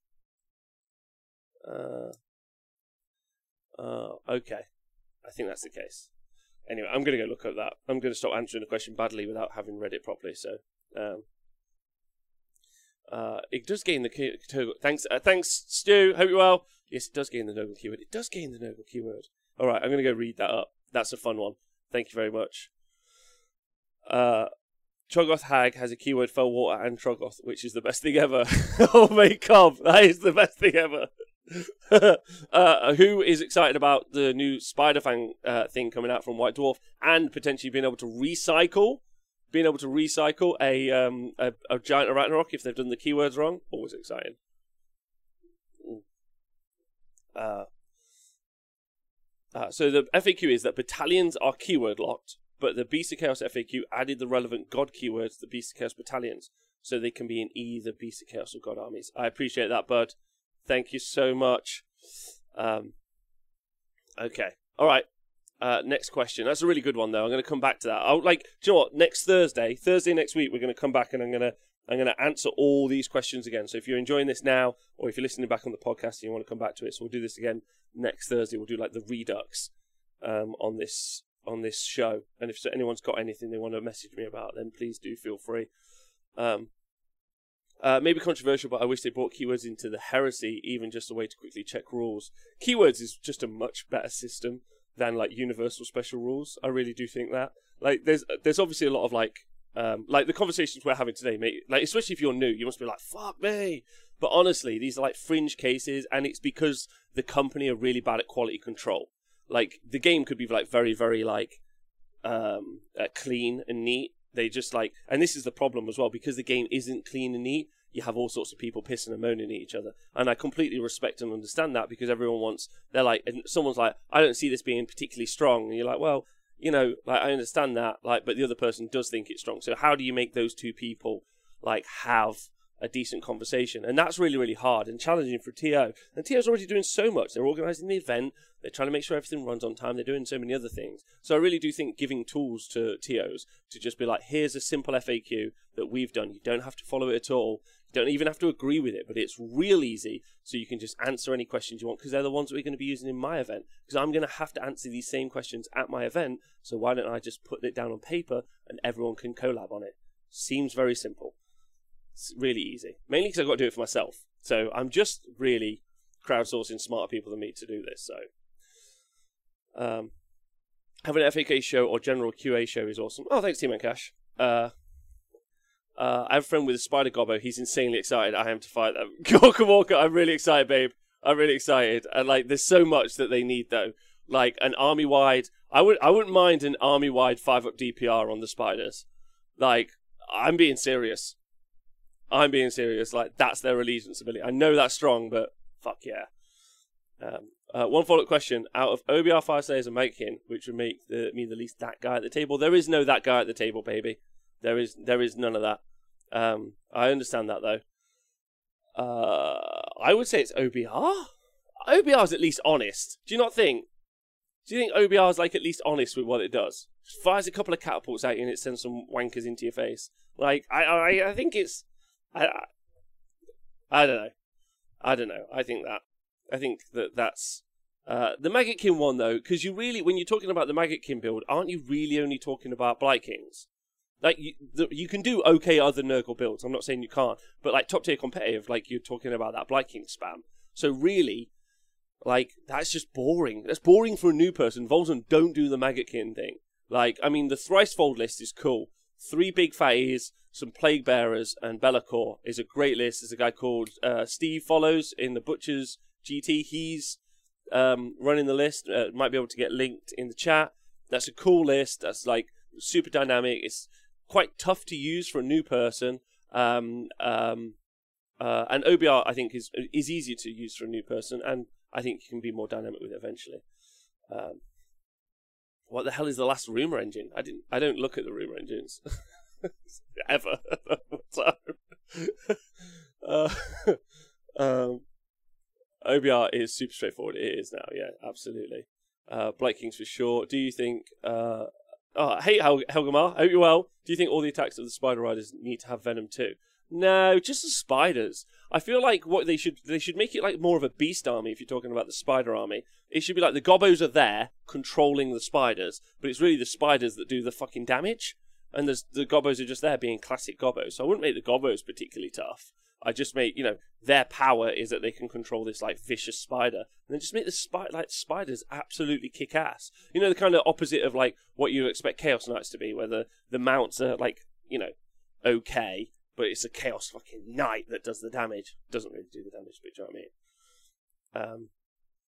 Uh, uh, okay, I think that's the case. Anyway, I'm going to go look at that. I'm going to stop answering the question badly without having read it properly. So, um, uh, it does gain the key. Thanks, uh, thanks, Stu. Hope you're well. Yes, it does gain the Nurgle keyword. It does gain the Nurgle keyword. All right, I'm going to go read that up. That's a fun one. Thank you very much. Uh, Troggoth Hag has a keyword Fellwater and Troggoth, which is the best thing ever. Oh my God, that is the best thing ever. uh, who is excited about the new Spider-Fang uh, thing coming out from White Dwarf and potentially being able to recycle, being able to recycle a um a, a giant Ragnarok if they've done the keywords wrong? Always exciting. Uh, uh, so the F A Q is that battalions are keyword locked, but the Beast of Chaos F A Q added the relevant God keywords to the Beast of Chaos battalions, so they can be in either Beast of Chaos or God armies. I appreciate that, bud. Thank you so much. Um, okay. All right. Uh, next question. That's a really good one, though. I'm going to come back to that. I'll like, do you know what? Next Thursday, Thursday next week, we're going to come back and I'm going to I'm going to answer all these questions again. So if you're enjoying this now, or if you're listening back on the podcast and you want to come back to it, so we'll do this again next Thursday. We'll do like the redux um, on this on this show. And if anyone's got anything they want to message me about, then please do feel free. Um, Uh, maybe controversial, but I wish they brought keywords into the Heresy, even just a way to quickly check rules. Keywords is just a much better system than like universal special rules. I really do think that. Like, there's there's obviously a lot of like um, like the conversations we're having today, mate. Like, especially if you're new, you must be like, "Fuck me!" But honestly, these are like fringe cases, and it's because the company are really bad at quality control. Like, the game could be like very, very like um, uh, clean and neat. They just like, and this is the problem as well, because the game isn't clean and neat, you have all sorts of people pissing and moaning at each other. And I completely respect and understand that, because everyone wants, they're like, and someone's like, I don't see this being particularly strong. And you're like, well, you know, like, I understand that, like, but the other person does think it's strong. So how do you make those two people, like, have a decent conversation? And that's really, really hard and challenging for T O. And T O's already doing so much. They're organising the event. They're trying to make sure everything runs on time. They're doing so many other things. So I really do think giving tools to T Os to just be like, here's a simple F A Q that we've done. You don't have to follow it at all. You don't even have to agree with it, but it's real easy. So you can just answer any questions you want, because they're the ones that we're going to be using in my event. Because I'm going to have to answer these same questions at my event. So why don't I just put it down on paper and everyone can collab on it? Seems very simple. It's really easy. Mainly because I've got to do it for myself. So I'm just really crowdsourcing smarter people than me to do this. So um, having an F A Q show or general Q A show is awesome. Oh, thanks, T-Man Cash. Uh, uh, I have a friend with a spider gobbo. He's insanely excited. I am to fight them. Gorka Walker, I'm really excited, babe. I'm really excited. And like, there's so much that they need, though. Like an army-wide. I would. I wouldn't mind an army-wide five-up D P R on the spiders. Like, I'm being serious. I'm being serious. Like, that's their allegiance ability. I know that's strong, but fuck yeah. Um, uh, one follow-up question. Out of O B R Fyreslayers and Mikekin, which would make the, me the least that guy at the table? There is no that guy at the table, baby. There is there is none of that. Um, I understand that, though. Uh, I would say it's O B R. O B R is at least honest. Do you not think? Do you think O B R is like at least honest with what it does? Fires a couple of catapults at you and it sends some wankers into your face. Like I, I, I think it's, I, I, I don't know, I don't know. I think that, I think that that's uh, the Maggotkin one though, because you really, when you're talking about the Maggotkin build, aren't you really only talking about Blight Kings? Like you, the, you can do okay other Nurgle builds. I'm not saying you can't, but like top tier competitive, like you're talking about that Blight King spam. So really. Like, that's just boring. That's boring for a new person. Volzon don't do the Maggotkin thing. Like, I mean, the Thricefold list is cool. Three big fatties, some Plague Bearers, and Be'lakor is a great list. There's a guy called uh, Steve Follows in the Butchers G T. He's um, running the list. Uh, might be able to get linked in the chat. That's a cool list. That's, like, super dynamic. It's quite tough to use for a new person. Um, um, uh, and O B R, I think, is is easier to use for a new person. And I think you can be more dynamic with it eventually. Um, what the hell is the last rumor engine? I didn't. I don't look at the rumor engines ever. uh, um, O B R is super straightforward. It is now. Yeah, absolutely. Uh, Blight Kings for sure. Do you think? Uh, oh, hey, Hel- Helgamar. I hope you're well. Do you think all the attacks of the Spider Riders need to have venom too? No, just the spiders. I feel like what they should they should make it like more of a beast army if you're talking about the spider army. It should be like the gobbos are there controlling the spiders, but it's really the spiders that do the fucking damage. And there's, the gobbos are just there being classic gobbos. So I wouldn't make the gobbos particularly tough. I just make, you know, their power is that they can control this like vicious spider. And then just make the spi- like spiders absolutely kick ass. You know, the kind of opposite of like what you expect Chaos Knights to be, where the, the mounts are like, you know, okay. But it's a Chaos fucking Knight that does the damage. Doesn't really do the damage, but you know what I mean? Um,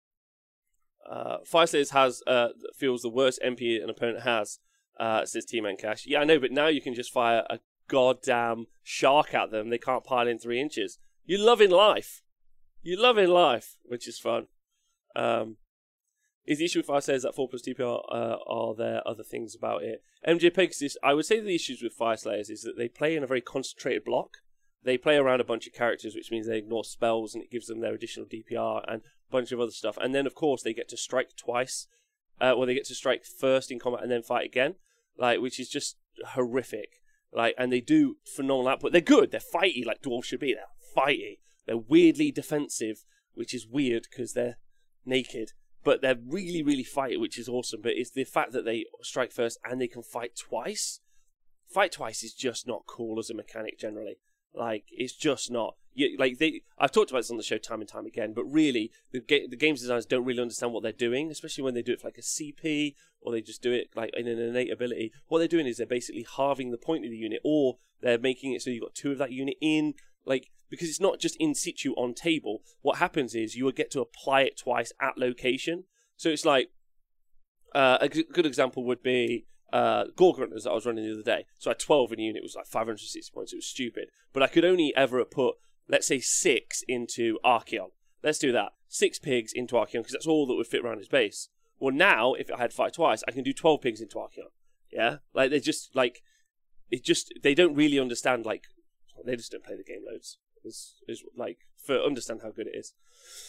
uh, Fyreslayers has, uh, feels the worst M P an opponent has, uh, says T-Man Cash. Yeah, I know, but now you can just fire a goddamn shark at them. They can't pile in three inches. You're loving life. You're loving life, which is fun. Um, is the issue with Fyreslayers that four plus T P R, uh, are there other things about it? M J Pegasus, I would say the issues with Fyreslayers is that they play in a very concentrated block. They play around a bunch of characters, which means they ignore spells, and it gives them their additional D P R and a bunch of other stuff. And then, of course, they get to strike twice. Uh, well, they get to strike first in combat and then fight again, like which is just horrific. Like, and they do phenomenal output. They're good. They're fighty, like dwarves should be. They're fighty. They're weirdly defensive, which is weird because they're naked. But they're really, really fighty, which is awesome. But it's the fact that they strike first and they can fight twice. Fight twice is just not cool as a mechanic generally. Like, it's just not. You, like they, I've talked about this on the show time and time again, but really, the, ga- the games designers don't really understand what they're doing, especially when they do it for like a C P, or they just do it like in an innate ability. What they're doing is they're basically halving the point of the unit, or they're making it so you've got two of that unit in, like, because it's not just in situ on table. What happens is you will get to apply it twice at location. So it's like, uh, a g- good example would be uh, Gorg Runners that I was running the other day. So I had twelve in a unit, it was like five hundred sixty points, it was stupid. But I could only ever put, let's say, six into Archaon. Let's do that. Six pigs into Archaon, because that's all that would fit around his base. Well, now, if I had fight twice, I can do twelve pigs into Archaon. Yeah? Like, they just, like, it just, they don't really understand, like, they just don't play the game loads. Is is like, for understand how good it is.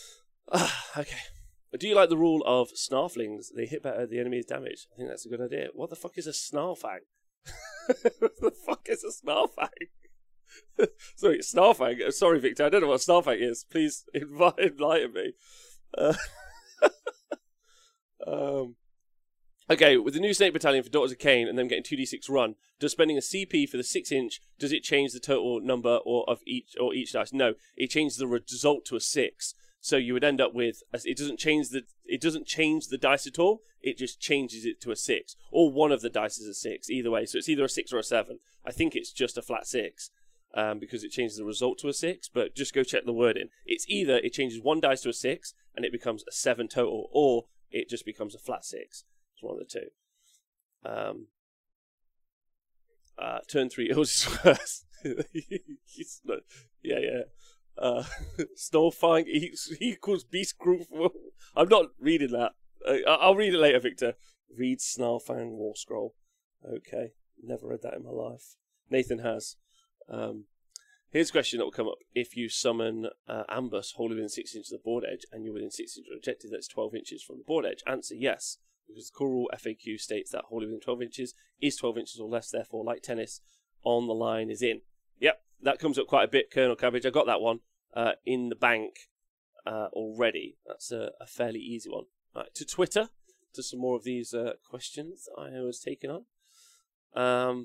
Ah, okay. Do you like the rule of snarflings? They hit better the enemy's damage. I think that's a good idea. What the fuck is a snarfang? What the fuck is a snarfang? Sorry, snarfang. Sorry, Victor. I don't know what a snarfang is. Please invite, enlighten me. Uh, um, okay, with the new Snake Battalion for Daughters of Cain and them getting two d six run, does spending a C P for the six inch, does it change the total number or of each or each dice? No, it changes the result to a six. So you would end up with, it doesn't change the it doesn't change the dice at all. It just changes it to a six, or one of the dice is a six. Either way, so it's either a six or a seven. I think it's just a flat six. Um, because it changes the result to a six, but just go check the wording. It's either it changes one dice to a six and it becomes a seven total, or it just becomes a flat six. It's one of the two. Um, uh, turn three ills is worse. yeah, yeah. Uh, Snowfang equals Beast Group. I'm not reading that. Uh, I'll read it later, Victor. Read Snarfang War Scroll. Okay, never read that in my life. Nathan has. Um, here's a question that will come up. If you summon uh, Ambush wholly within six inches of the board edge and you're within six inches of the objective that's twelve inches from the board edge, answer yes. because the core rule F A Q states that wholly within twelve inches is twelve inches or less, therefore, like tennis, on the line is in. Yep, that comes up quite a bit, Colonel Cabbage. I got that one uh, in the bank uh, already. That's a, a fairly easy one. Right, to Twitter, to some more of these uh, questions I was taking on. Um,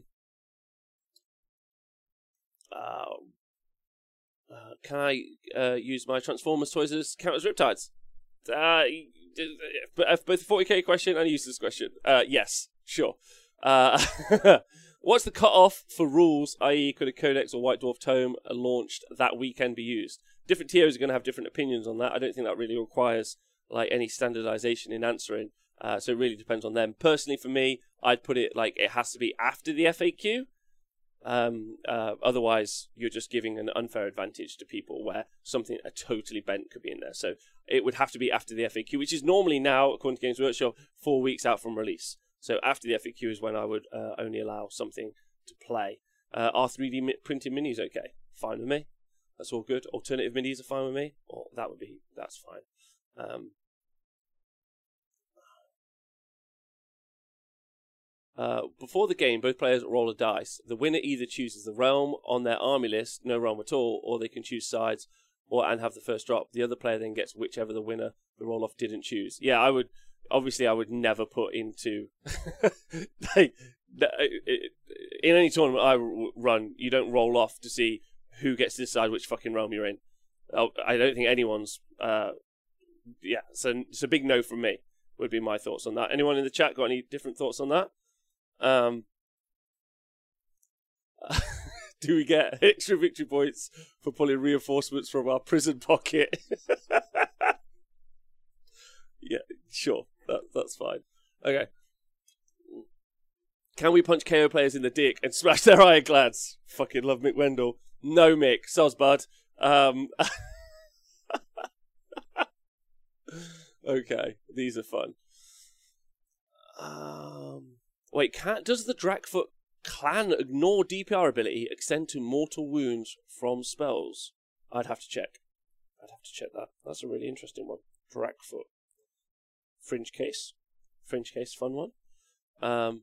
uh, uh, can I uh, use my Transformers toys as count as Riptides? Uh, both a forty K question and a useless question. Uh, yes, sure. Uh, what's the cut-off for rules, that is could a Codex or White Dwarf Tome launched that weekend be used? Different T Os are going to have different opinions on that. I don't think that really requires like any standardization in answering. Uh, so it really depends on them. Personally, for me, I'd put it like it has to be after the F A Q. Um, uh, otherwise, you're just giving an unfair advantage to people where something a totally bent could be in there. So it would have to be after the F A Q, which is normally now, according to Games Workshop, four weeks out from release. So after the F A Q is when I would uh, only allow something to play. Uh, are three D mi- printed minis okay? Fine with me. That's all good. Alternative minis are fine with me. Or that would be, that's fine. Um, Uh, before the game, both players roll a dice. The winner either chooses the realm on their army list, no realm at all, or they can choose sides or and have the first drop. The other player then gets whichever the winner the roll-off didn't choose. Yeah, I would, obviously I would never put into, like, in any tournament I run, you don't roll off to see who gets to decide which fucking realm you're in. I don't think anyone's, uh, yeah, so it's a big no from me, would be my thoughts on that. Anyone in the chat got any different thoughts on that? Um, do we get extra victory points for pulling reinforcements from our prison pocket? Yeah, sure. That, that's fine. Okay. Can we punch K O players in the dick and smash their ironclads? Fucking love Mick Wendell. No, Mick. Soz bud. Um, okay. These are fun. Um... Wait, can, does the Drakfoot clan ignore D P R ability extend to mortal wounds from spells? I'd have to check. I'd have to check that. That's a really interesting one. Drakfoot. Fringe case. Fringe case, fun one. Um,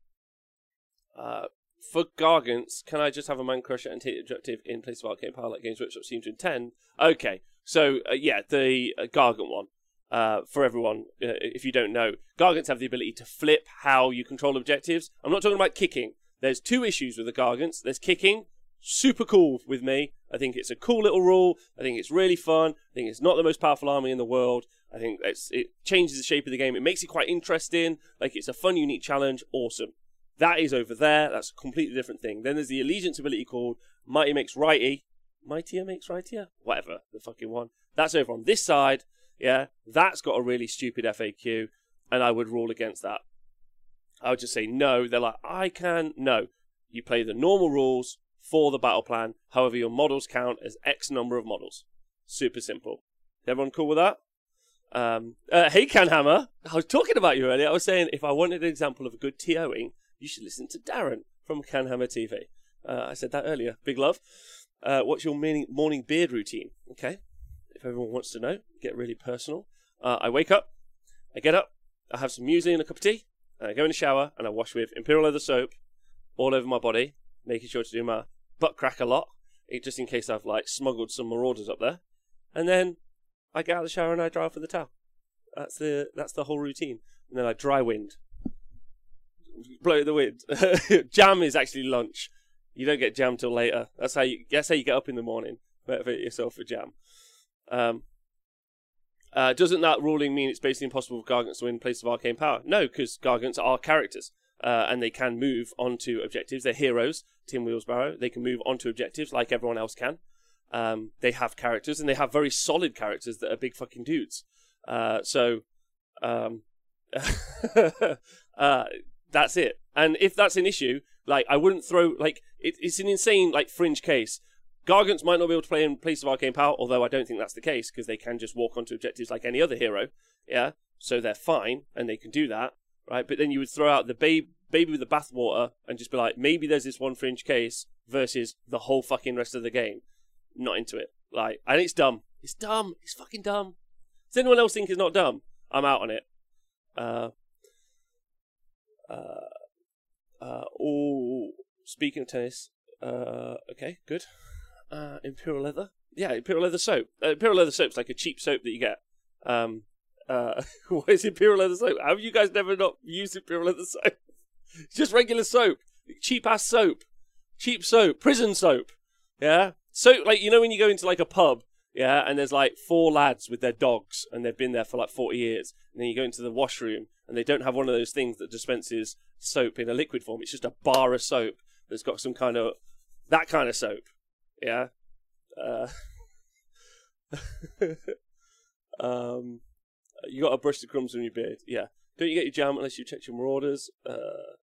uh, for Gargants, can I just have a man crusher and take the objective in place of arcane power like Games Workshop seem to intend? Okay, so uh, yeah, the uh, Gargant one. Uh, for everyone, uh, if you don't know, Gargants have the ability to flip how you control objectives. I'm not talking about kicking. There's two issues with the Gargants. There's kicking, super cool with me. I think it's a cool little rule. I think it's really fun. I think it's not the most powerful army in the world. I think it's, it changes the shape of the game. It makes it quite interesting. Like, it's a fun, unique challenge. Awesome. That is over there. That's a completely different thing. Then there's the Allegiance ability called Mighty Makes Righty. Mightier Makes Rightier? Whatever, the fucking one. That's over on this side. Yeah, that's got a really stupid F A Q, and I would rule against that. I would just say no. They're like, I can. No. You play the normal rules for the battle plan. However, your models count as X number of models. Super simple. Everyone cool with that? Um, uh, hey, Canhammer. I was talking about you earlier. I was saying if I wanted an example of a good TOing, you should listen to Darren from Canhammer T V. Uh, I said that earlier. Big love. Uh, what's your morning, morning beard routine? Okay. If everyone wants to know, get really personal. Uh, I wake up, I get up, I have some muesli and a cup of tea, and I go in the shower and I wash with Imperial Leather soap all over my body, making sure to do my butt crack a lot, just in case I've like smuggled some marauders up there. And then I get out of the shower and I dry off with a towel. That's the that's the whole routine. And then I dry wind, blow the wind. Jam is actually lunch. You don't get jam till later. That's how you. That's how you get up in the morning. Motivate yourself for jam. Um, uh, doesn't that ruling mean it's basically impossible for Gargants to win in place of arcane power? No, because Gargants are characters, uh, and they can move onto objectives. They're heroes, Tim Wheelsbarrow. They can move onto objectives like everyone else can. Um, they have characters, and they have very solid characters that are big fucking dudes. Uh, so, um, uh, that's it. And if that's an issue, like, I wouldn't throw, like, it, it's an insane, like, fringe case. Gargants might not be able to play in place of arcane power, although I don't think that's the case, because they can just walk onto objectives like any other hero, yeah? So they're fine, and they can do that, right? But then you would throw out the babe, baby with the bathwater, and just be like, maybe there's this one fringe case, versus the whole fucking rest of the game. Not into it. Like, and it's dumb. It's dumb. It's fucking dumb. Does anyone else think it's not dumb? I'm out on it. Uh, Uh, uh, oh, speaking of tennis, uh, okay, good. Uh, Imperial Leather, yeah, Imperial Leather soap. Uh, Imperial Leather soap's like a cheap soap that you get. Um, uh, what is Imperial Leather soap? Have you guys never not used Imperial Leather soap? It's just regular soap, cheap ass soap, cheap soap, prison soap. Yeah, so like you know when you go into like a pub. Yeah, and there's like four lads with their dogs, and they've been there for like forty years. And then you go into the washroom, and they don't have one of those things that dispenses soap in a liquid form. It's just a bar of soap that's got some kind of, that kind of soap. Yeah. Uh, um, you got to brush the crumbs from your beard. Yeah. Don't you get your jam unless you check your marauders? Uh,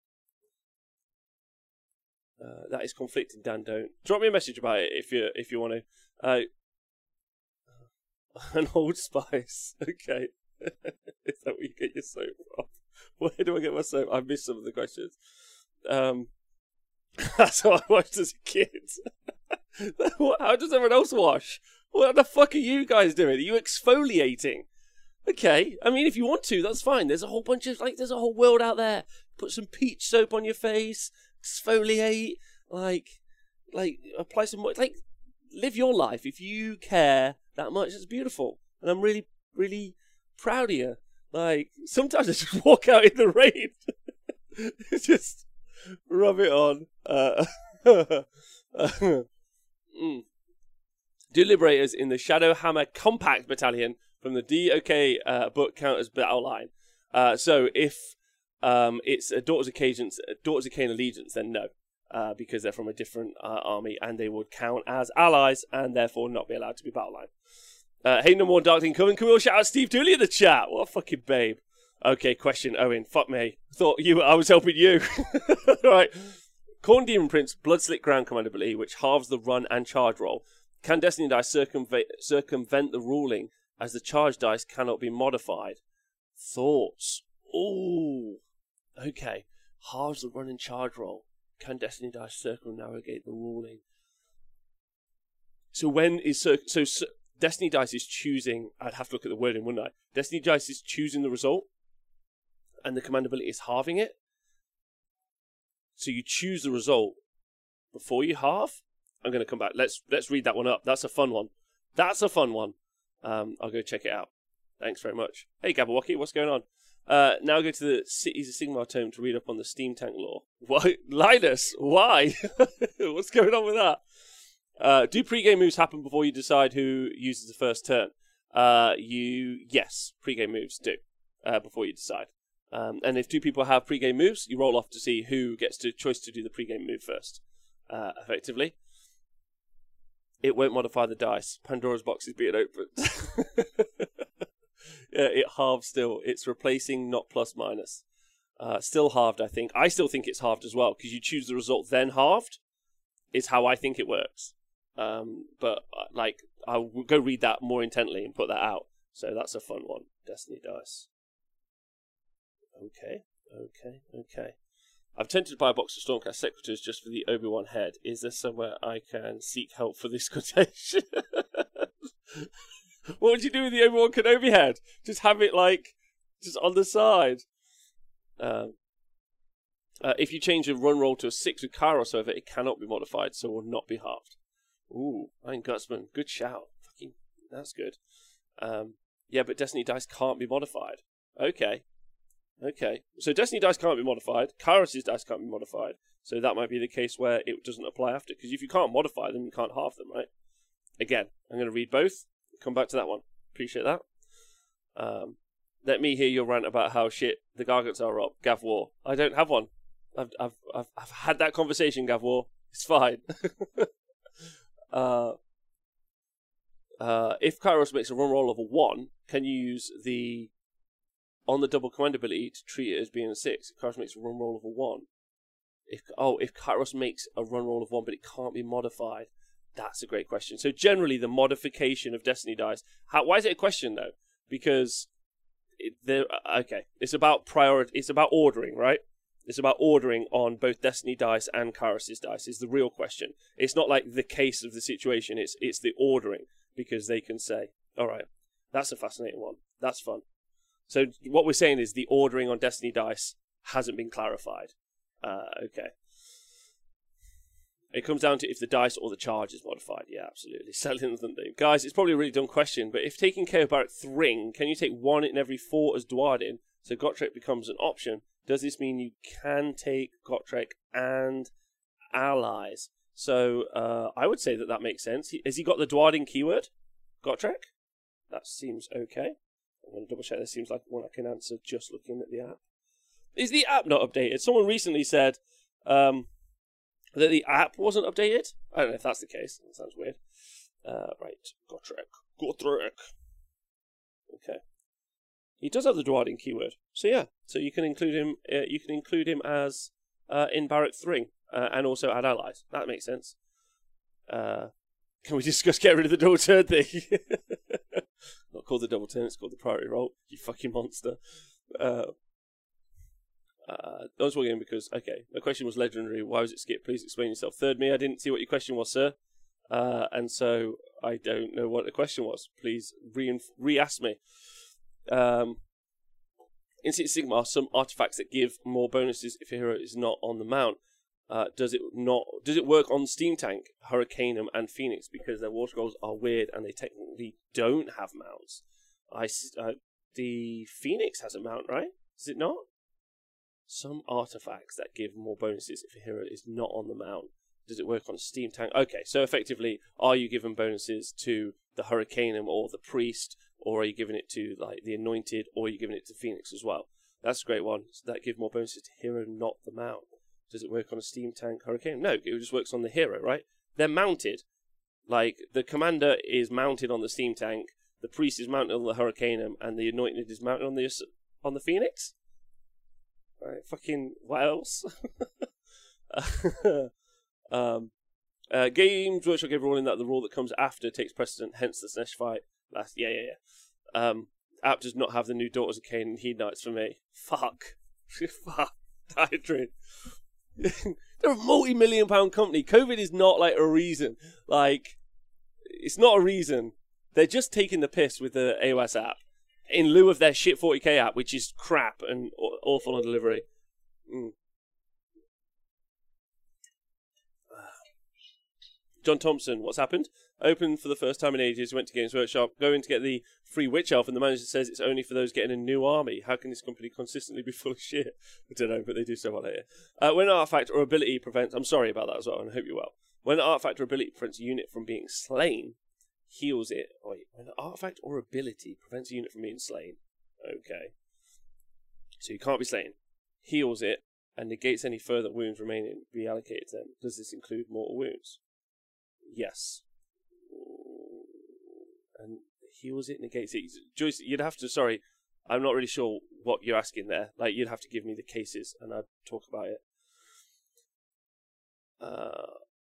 uh, that is conflicting, Dan. Don't. Drop me a message about it if you if you want to. Uh, An Old Spice. Okay. Is that where you get your soap from? Where do I get my soap? I missed some of the questions. Um, that's how I washed as a kid. How does everyone else wash? What the fuck are you guys doing? Are you exfoliating? Okay. I mean, if you want to, that's fine. There's a whole bunch of, like, there's a whole world out there. Put some peach soap on your face. Exfoliate. Like, like, apply some, like, live your life. If you care that much, it's beautiful. And I'm really, really proud of you. Like, sometimes I just walk out in the rain. Just rub it on. Uh, mm. Do Liberators in the Shadowhammer Compact Battalion from the D O K uh, book count as battle line? Uh, so if um, it's a Daughters of Cain, Daughters of Cain Allegiance, then no. Uh, because they're from a different uh, army and they would count as allies and therefore not be allowed to be battle line. Uh, hey, no more Darkling Coven. Can we all shout out Steve Dooley in the chat? What a fucking babe. Okay, question, Owen. Fuck me. Thought you. I was helping you. Right. Khorne Demon Prince, Bloodslit Ground Command ability, which halves the run and charge roll. Can Destiny Dice circumvent, circumvent the ruling as the charge dice cannot be modified? Thoughts? Ooh. Okay. Halves the run and charge roll. Can Destiny Dice circumnavigate the ruling? So when is so, so so Destiny Dice is choosing? I'd have to look at the wording, wouldn't I? Destiny Dice is choosing the result, and the command ability is halving it. So you choose the result before you halve. I'm going to come back. Let's let's read that one up. That's a fun one. That's a fun one. Um, I'll go check it out. Thanks very much. Hey Gabawaki, what's going on? Uh, now go to the Cities of Sigmar tome to read up on the Steam Tank lore. Why, Linus? Why? What's going on with that? Uh, do pre-game moves happen before you decide who uses the first turn? Uh, you yes, pre-game moves do uh, before you decide. Um, and if two people have pre-game moves, you roll off to see who gets the choice to do the pre-game move first. Uh, effectively, it won't modify the dice. Pandora's box is being opened. Yeah, it halves still. It's replacing, not plus minus. Uh, still halved, I think. I still think it's halved as well, because you choose the result then halved is how I think it works. Um, but, uh, like, I'll go read that more intently and put that out. So that's a fun one. Destiny Dice. Okay, okay, okay. I'm tempted to buy a box of Stormcast Secretaries just for the Obi-Wan head. Is there somewhere I can seek help for this quotation? What would you do with the Obi-Wan Kenobi head? Just have it, like, just on the side. Um, uh, if you change a run roll to a six with Kairos over, it cannot be modified, so will not be halved. Ooh, Iron Gutsman. Good shout. Fucking, that's good. Um, yeah, but Destiny Dice can't be modified. Okay. Okay. So Destiny Dice can't be modified. Kairos' dice can't be modified. So that might be the case where it doesn't apply after. Because if you can't modify them, you can't halve them, right? Again, I'm going to read both. Come back to that one. Appreciate that. Um, let me hear your rant about how shit the Gargants are up. Gav War. I don't have one. I've I've I've, I've had that conversation, Gav War. It's fine. uh, uh, if Kairos makes a run roll of a one, can you use the on the double command ability to treat it as being a six? If Kairos makes a run roll of a one. If oh, if Kairos makes a run roll of one, but it can't be modified. That's a great question. So generally, the modification of Destiny Dice. How, why is it a question though? Because it, okay, it's about priority. It's about ordering, right? It's about ordering on both Destiny Dice and Kairos' dice. Is the real question. It's not like the case of the situation. It's it's the ordering, because they can say, all right, that's a fascinating one. That's fun. So what we're saying is the ordering on Destiny Dice hasn't been clarified. Uh, okay. It comes down to if the dice or the charge is modified. Yeah, absolutely. Selling them. Guys, it's probably a really dumb question, but if taking K O Barak Thring, can you take one in every four as Dwarden, so Gotrek becomes an option? Does this mean you can take Gotrek and allies? So uh, I would say that that makes sense. He, has he got the Dwarden keyword? Gotrek? That seems okay. I'm going to double check. This seems like one I can answer just looking at the app. Is the app not updated? Someone recently said... Um, that the app wasn't updated. I don't know if that's the case. That sounds weird. Uh, right, Gotrek, Gotrek. Okay, he does have the Dwarden keyword, so yeah. So you can include him. Uh, you can include him as uh, in Barak Thring, uh, and also add allies. That makes sense. Uh, can we discuss get rid of the double turn thing? Not called the double turn. It's called the priority roll. You fucking monster. Uh, Uh, I was walking in because, okay, my question was legendary. Why was it skipped? Please explain yourself. Third me, I didn't see what your question was, sir. Uh, and so I don't know what the question was. Please re-ask me. Um, in City Sigmar, some artifacts that give more bonuses if your hero is not on the mount. Uh, does it not? Does it work on Steam Tank, Hurricanum, and Phoenix because their war scrolls are weird and they technically don't have mounts? I uh, the Phoenix has a mount, right? Does it not? Some artifacts that give more bonuses if a hero is not on the mount. Does it work on Steam Tank? Okay, so effectively, are you giving bonuses to the Hurricanum or the Priest, or are you giving it to like the Anointed, or are you giving it to Phoenix as well? That's a great one. So that give more bonuses to hero, not the mount. Does it work on a Steam Tank Hurricanum? No, it just works on the hero, right? They're mounted. Like, the Commander is mounted on the Steam Tank, the Priest is mounted on the Hurricanum, and the Anointed is mounted on the on the Phoenix? Right, fucking, what else? um, uh, Games Workshop gave a ruling that the rule that comes after takes precedent, hence the Snesh fight. Last, yeah, yeah, yeah. Um, app does not have the new Daughters of Cain and Heed Knights for me. Fuck. Fuck. Diatrine. They're a multi-million pound company. COVID is not like a reason. Like, it's not a reason. They're just taking the piss with the A O S app. In lieu of their shit forty K app, which is crap and awful on delivery. Mm. John Thompson, what's happened? Opened for the first time in ages, went to Games Workshop, going to get the free Witch Elf, and the manager says it's only for those getting a new army. How can this company consistently be full of shit? I don't know, but they do so well here. Uh, when an artifact or ability prevents... I'm sorry about that as well, and I hope you're well. When an artifact or ability prevents a unit from being slain... heals it. Oh, wait, when an artifact or ability prevents a unit from being slain. Okay. So you can't be slain. Heals it and negates any further wounds remaining reallocated to them. Does this include mortal wounds? Yes. And heals it, negates it. Joyce, you'd have to, sorry, I'm not really sure what you're asking there. Like, you'd have to give me the cases and I'd talk about it. Uh...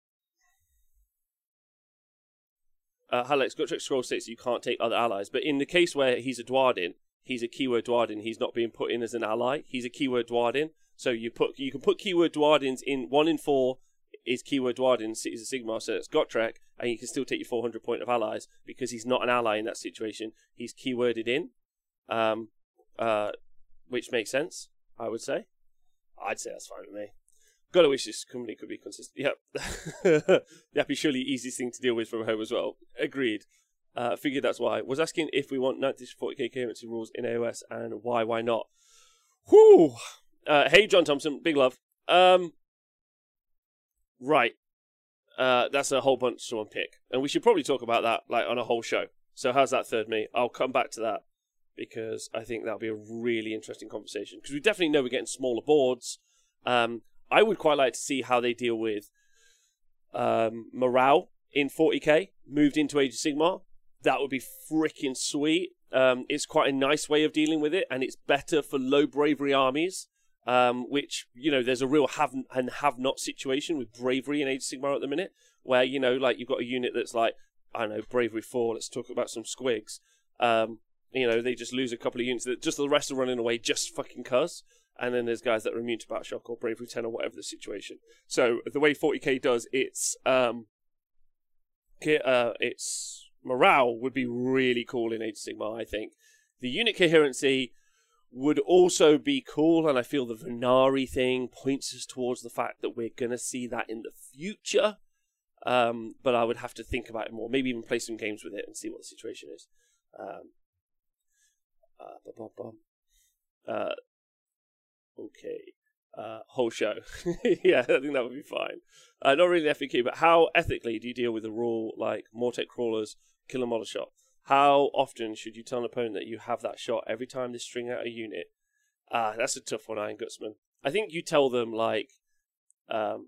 Uh, Alex, Gotrek Scroll states you can't take other allies, but in the case where he's a Dwarden, he's a keyword Dwarden, he's not being put in as an ally, he's a keyword Dwarden, so you put you can put keyword Dwardens in, one in four is keyword Dwarden, Cities of Sigmar, so it's Gotrek, and you can still take your four hundred point of allies, because he's not an ally in that situation, he's keyworded in, um, uh, which makes sense, I would say. I'd say that's fine with me. Gotta wish this company could be consistent. Yep. That'd be surely the easiest thing to deal with from home as well. Agreed. Uh, figured that's why. Was asking if we want ninety to forty K currency rules in A O S and why, why not? Whew. Uh, hey, John Thompson. Big love. Um, right. Uh, that's a whole bunch to unpick. And we should probably talk about that like on a whole show. So how's that, third me? I'll come back to that because I think that'll be a really interesting conversation. Because we definitely know we're getting smaller boards. Um... I would quite like to see how they deal with um, morale in forty K, moved into Age of Sigmar. That would be freaking sweet. Um, it's quite a nice way of dealing with it, and it's better for low bravery armies, um, which, you know, there's a real have and have not situation with bravery in Age of Sigmar at the minute, where, you know, like you've got a unit that's like, I don't know, bravery four, let's talk about some squigs. Um, you know, they just lose a couple of units, that just the rest are running away just fucking cuz. And then there's guys that are immune to Battle Shock or Bravery ten or whatever the situation. So the way forty K does its um, uh, its morale would be really cool in Age of Sigmar, I think. The unit coherency would also be cool, and I feel the Venari thing points us towards the fact that we're going to see that in the future. Um, but I would have to think about it more. Maybe even play some games with it and see what the situation is. Um, uh, bum, bum, bum. uh, okay. Uh, whole show. Yeah, I think that would be fine. Uh, not really F A Q, but how ethically do you deal with a rule like Mortek crawlers, kill a model shot? How often should you tell an opponent that you have that shot every time they string out a unit? Ah, uh, that's a tough one, Iron Gutsman. I think you tell them, like, um,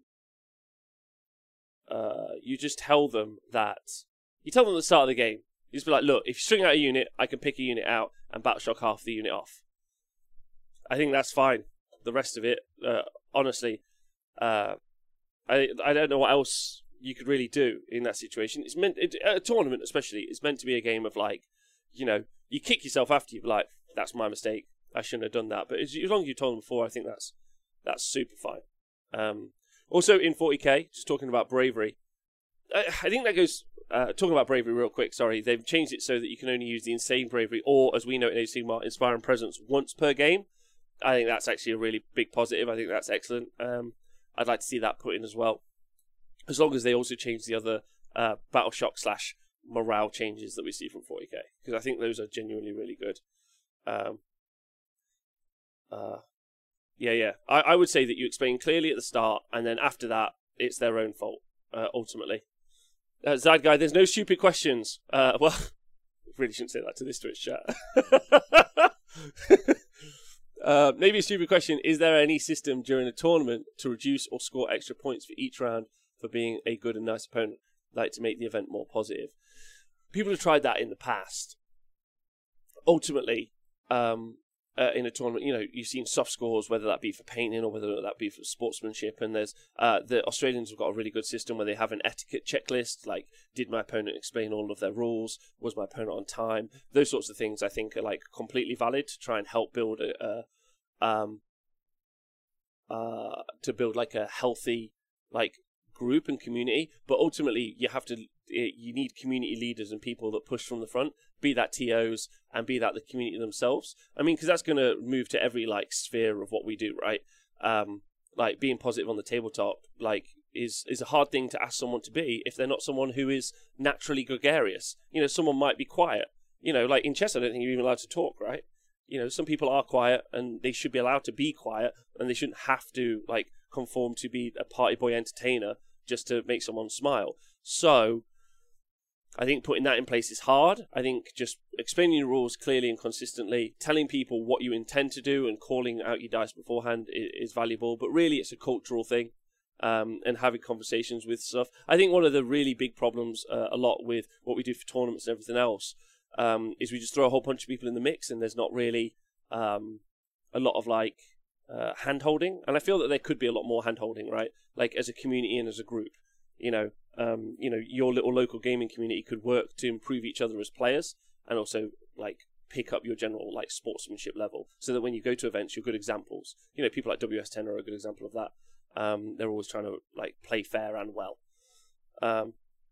uh, you just tell them that, you tell them at the start of the game, you just be like, look, if you string out a unit, I can pick a unit out and battle shock half the unit off. I think that's fine. The rest of it, uh, honestly, uh, I I don't know what else you could really do in that situation. It's meant it, a tournament, especially, is meant to be a game of, like, you know, you kick yourself after, you be like, that's my mistake, I shouldn't have done that. But as, as long as you told them before, I think that's that's super fine. Um, also in forty K, just talking about bravery, I, I think that goes. Uh, talking about bravery real quick, sorry, they've changed it so that you can only use the insane bravery, or as we know in Age of Sigmar, inspiring presence once per game. I think that's actually a really big positive. I think that's excellent. Um, I'd like to see that put in as well, as long as they also change the other uh, battle shock slash morale changes that we see from forty K, because I think those are genuinely really good. Um, uh, yeah, yeah. I, I would say that you explain clearly at the start, and then after that, it's their own fault, uh, ultimately. Uh, Zad Guy, there's no stupid questions. Uh, well, really shouldn't say that to this Twitch chat. Uh, maybe a stupid question. Is there any system during a tournament to reduce or score extra points for each round for being a good and nice opponent, like to make the event more positive? People have tried that in the past. Ultimately, um, uh, in a tournament, you know, you've seen soft scores, whether that be for painting or whether that be for sportsmanship. And there's uh, the Australians have got a really good system where they have an etiquette checklist, like, did my opponent explain all of their rules? Was my opponent on time? Those sorts of things I think are, like, completely valid to try and help build a, a um, uh, to build like a healthy, like, group and community. But ultimately, you have to, you need community leaders and people that push from the front, be that T Os and be that the community themselves. I mean, because that's going to move to every, like, sphere of what we do, right? Um, like, being positive on the tabletop, like, is is a hard thing to ask someone to be if they're not someone who is naturally gregarious. You know, someone might be quiet. You know, like in chess, I don't think you're even allowed to talk, right? You know, some people are quiet and they should be allowed to be quiet, and they shouldn't have to, like, conform to be a party boy entertainer just to make someone smile. So I think putting that in place is hard. I think just explaining your rules clearly and consistently, telling people what you intend to do and calling out your dice beforehand is, is valuable. But really, it's a cultural thing, um, and having conversations with stuff. I think one of the really big problems uh, a lot with what we do for tournaments and everything else Um, is we just throw a whole bunch of people in the mix, and there's not really um, a lot of, like, uh, hand-holding. And I feel that there could be a lot more hand-holding, right? Like, as a community and as a group. You know, um, you know, your little local gaming community could work to improve each other as players, and also, like, pick up your general, like, sportsmanship level, so that when you go to events, you're good examples. You know, people like W S ten are a good example of that. Um, they're always trying to, like, play fair and well. Um,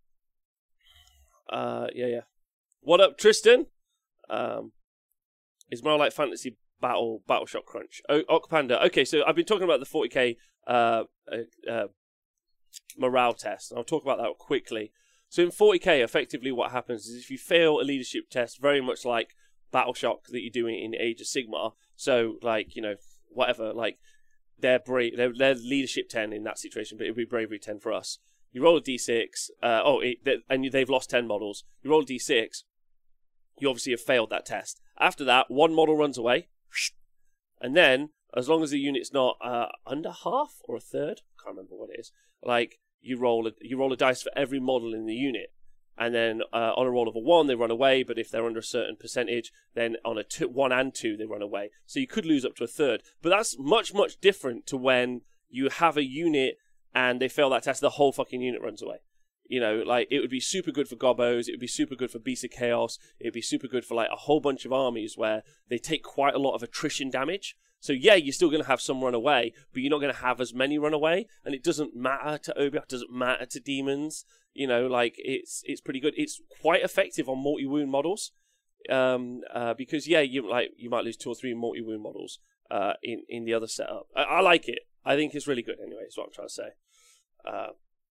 uh, yeah, yeah. What up, Tristan? Um, is more like fantasy battle battle shock crunch. Oh, Okpanda. Okay, so I've been talking about the forty K uh, uh, uh, morale test. I'll talk about that quickly. So in forty K, effectively what happens is if you fail a leadership test, very much like battle shock that you're doing in Age of Sigmar. So, like, you know, whatever, like, they're brave, they're, they're leadership ten in that situation, but it would be bravery ten for us. You roll a d six. Uh, oh, it, and they've lost ten models. You roll a d six. You obviously have failed that test. After that, one model runs away, and then, as long as the unit's not uh, under half or a third, I can't remember what it is, like, you roll a, you roll a dice for every model in the unit, and then uh, on a roll of a one, they run away, but if they're under a certain percentage, then on a two, one and two, they run away. So you could lose up to a third. But that's much, much different to when you have a unit and they fail that test, the whole fucking unit runs away. You know, like, it would be super good for Gobbos, it would be super good for Beasts of Chaos, it would be super good for, like, a whole bunch of armies where they take quite a lot of attrition damage. So, yeah, you're still going to have some run away, but you're not going to have as many run away, and it doesn't matter to Obiak, it doesn't matter to demons. You know, like, it's it's pretty good. It's quite effective on multi-wound models. Um, uh, because yeah, you like you might lose two or three multi-wound models uh, in in the other setup. I, I like it. I think it's really good. Anyway, is what I'm trying to say. Uh,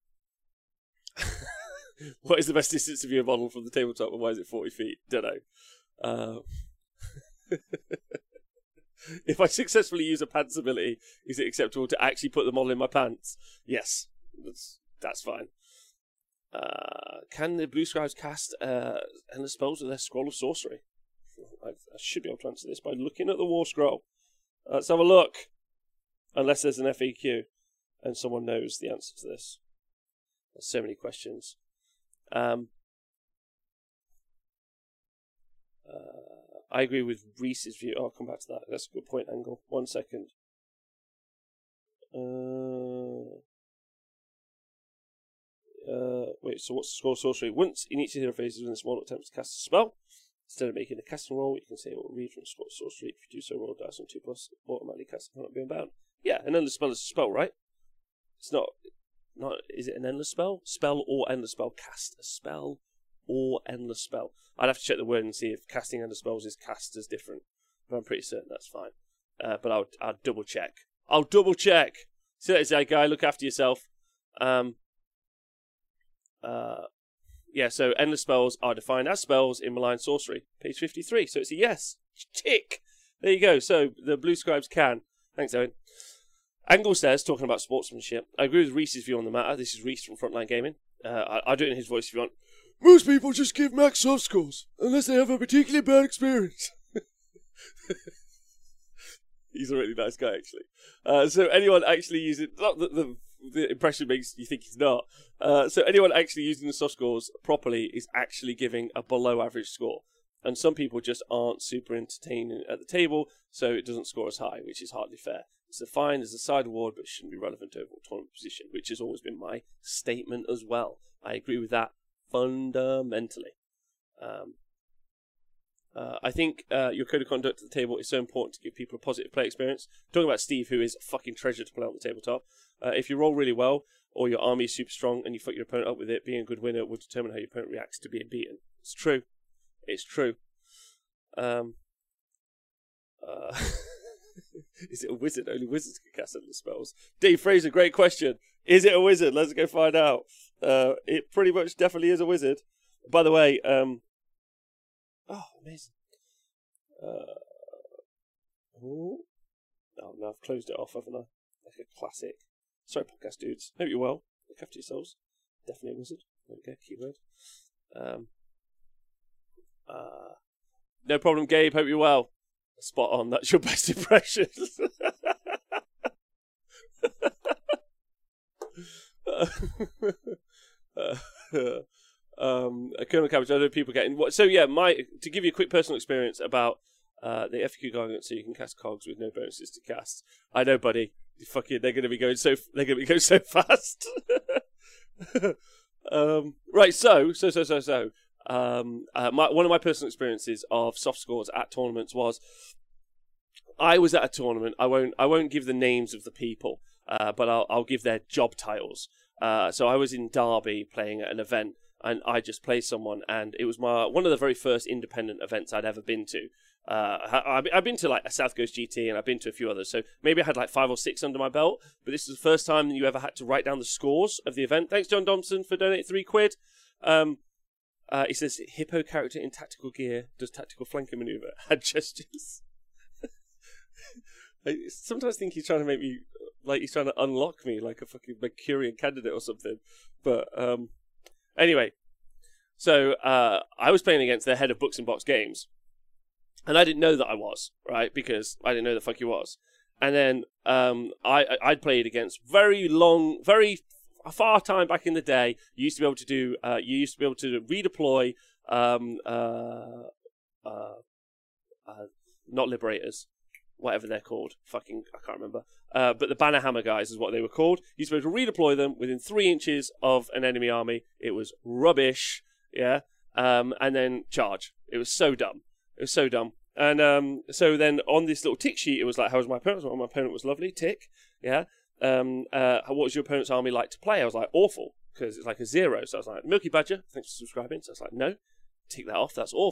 what is the best distance to view a model from the tabletop, and why is it forty feet? Don't know. Uh, if I successfully use a pants ability, is it acceptable to actually put the model in my pants? Yes, that's that's fine. Uh, can the Blue Scribes cast uh, endless spells with their Scroll of Sorcery? I, I should be able to answer this by looking at the War Scroll. Let's have a look. Unless there's an F A Q and someone knows the answer to this. There's so many questions. Um, uh, I agree with Reese's view. Oh, I'll come back to that. That's a good point, Angle. One second. Uh... Uh, wait, so what's the Scroll of Sorcery? Once in each of the phases when this model attempts to cast a spell, instead of making a casting roll, you can say it will read from Scroll of Sorcery. If you do so, roll dice on two plus, automatically cast it, not being bound. Yeah, an endless spell is a spell, right? It's not, not. Is it an endless spell? Spell or endless spell? Cast a spell or endless spell. I'd have to check the word and see if casting endless spells is cast as different, but I'm pretty certain that's fine. Uh, but I'll, I'll double check. I'll double check. See that, that guy. Look after yourself. Um. Uh, yeah, so endless spells are defined as spells in malign sorcery. Page fifty-three, so it's a yes. Tick! There you go, so the Blue Scribes can. Thanks, Owen. Angle says, talking about sportsmanship, I agree with Reese's view on the matter. This is Reese from Frontline Gaming. Uh, I, I'll do it in his voice if you want. Most people just give max soft scores, unless they have a particularly bad experience. He's a really nice guy, actually. Uh, so anyone actually using... Not the, the The impression makes you think he's not. Uh, so anyone actually using the soft scores properly is actually giving a below average score. And some people just aren't super entertaining at the table, so it doesn't score as high, which is hardly fair. It's defined as a side award, but shouldn't be relevant to overall tournament position, which has always been my statement as well. I agree with that fundamentally. Um, uh, I think uh, your code of conduct at the table is so important to give people a positive play experience. Talking about Steve, who is a fucking treasure to play on the tabletop. Uh, if you roll really well, or your army is super strong, and you fuck your opponent up with it, being a good winner will determine how your opponent reacts to being beaten. It's true. It's true. Um, uh, is it a wizard? Only wizards can cast endless spells. Dave Fraser, great question. Is it a wizard? Let's go find out. Uh, it pretty much definitely is a wizard. By the way, um, oh, amazing. Uh, oh, oh, no, I've closed it off, haven't I? Like a classic. Sorry, podcast dudes. Hope you're well. Look after yourselves. Definitely a wizard. There we go, keyword. Um, uh, no problem, Gabe. Hope you're well. Spot on. That's your best impression. uh, um, Colonel Cabbage, I know people getting... What, so, yeah, my to give you a quick personal experience about uh, the F A Q guidance, so you can cast cogs with no bonuses to cast. I know, buddy. Fucking, they're going to be going so they're going to be going so fast. um, right, so so so so so. Um, uh, my, one of my personal experiences of soft scores at tournaments was I was at a tournament. I won't I won't give the names of the people, uh, but I'll I'll give their job titles. Uh, so I was in Derby playing at an event, and I just played someone, and it was my one of the very first independent events I'd ever been to. Uh, I, I've been to like a South Coast G T, and I've been to a few others, so maybe I had like five or six under my belt, but this is the first time you ever had to write down the scores of the event. Thanks, John Thompson, for donating three quid. Um, uh, he says, Hippo character in tactical gear does tactical flanking maneuver. Had gestures. I sometimes think he's trying to make me, like he's trying to unlock me like a fucking Mercurian candidate or something. But um, anyway, so uh, I was playing against the head of Books and Box Games. And I didn't know that I was, right? Because I didn't know the fuck he was. And then um, I, I'd played against very long, very far time back in the day. You used to be able to do, uh, you used to be able to redeploy, um, uh, uh, uh, not Liberators, whatever they're called. Fucking, I can't remember. Uh, but the Banner Hammer guys is what they were called. You used to be able to redeploy them within three inches of an enemy army. It was rubbish, yeah? Um, and then charge. It was so dumb. It was so dumb. And um, so then on this little tick sheet, it was like, how was my opponent? Well, my opponent was lovely, tick, yeah. Um, uh, what was your opponent's army like to play? I was like, awful, because it's like a zero. So I was like, Milky Badger, thanks for subscribing. So I was like, no, tick that off, that's awful.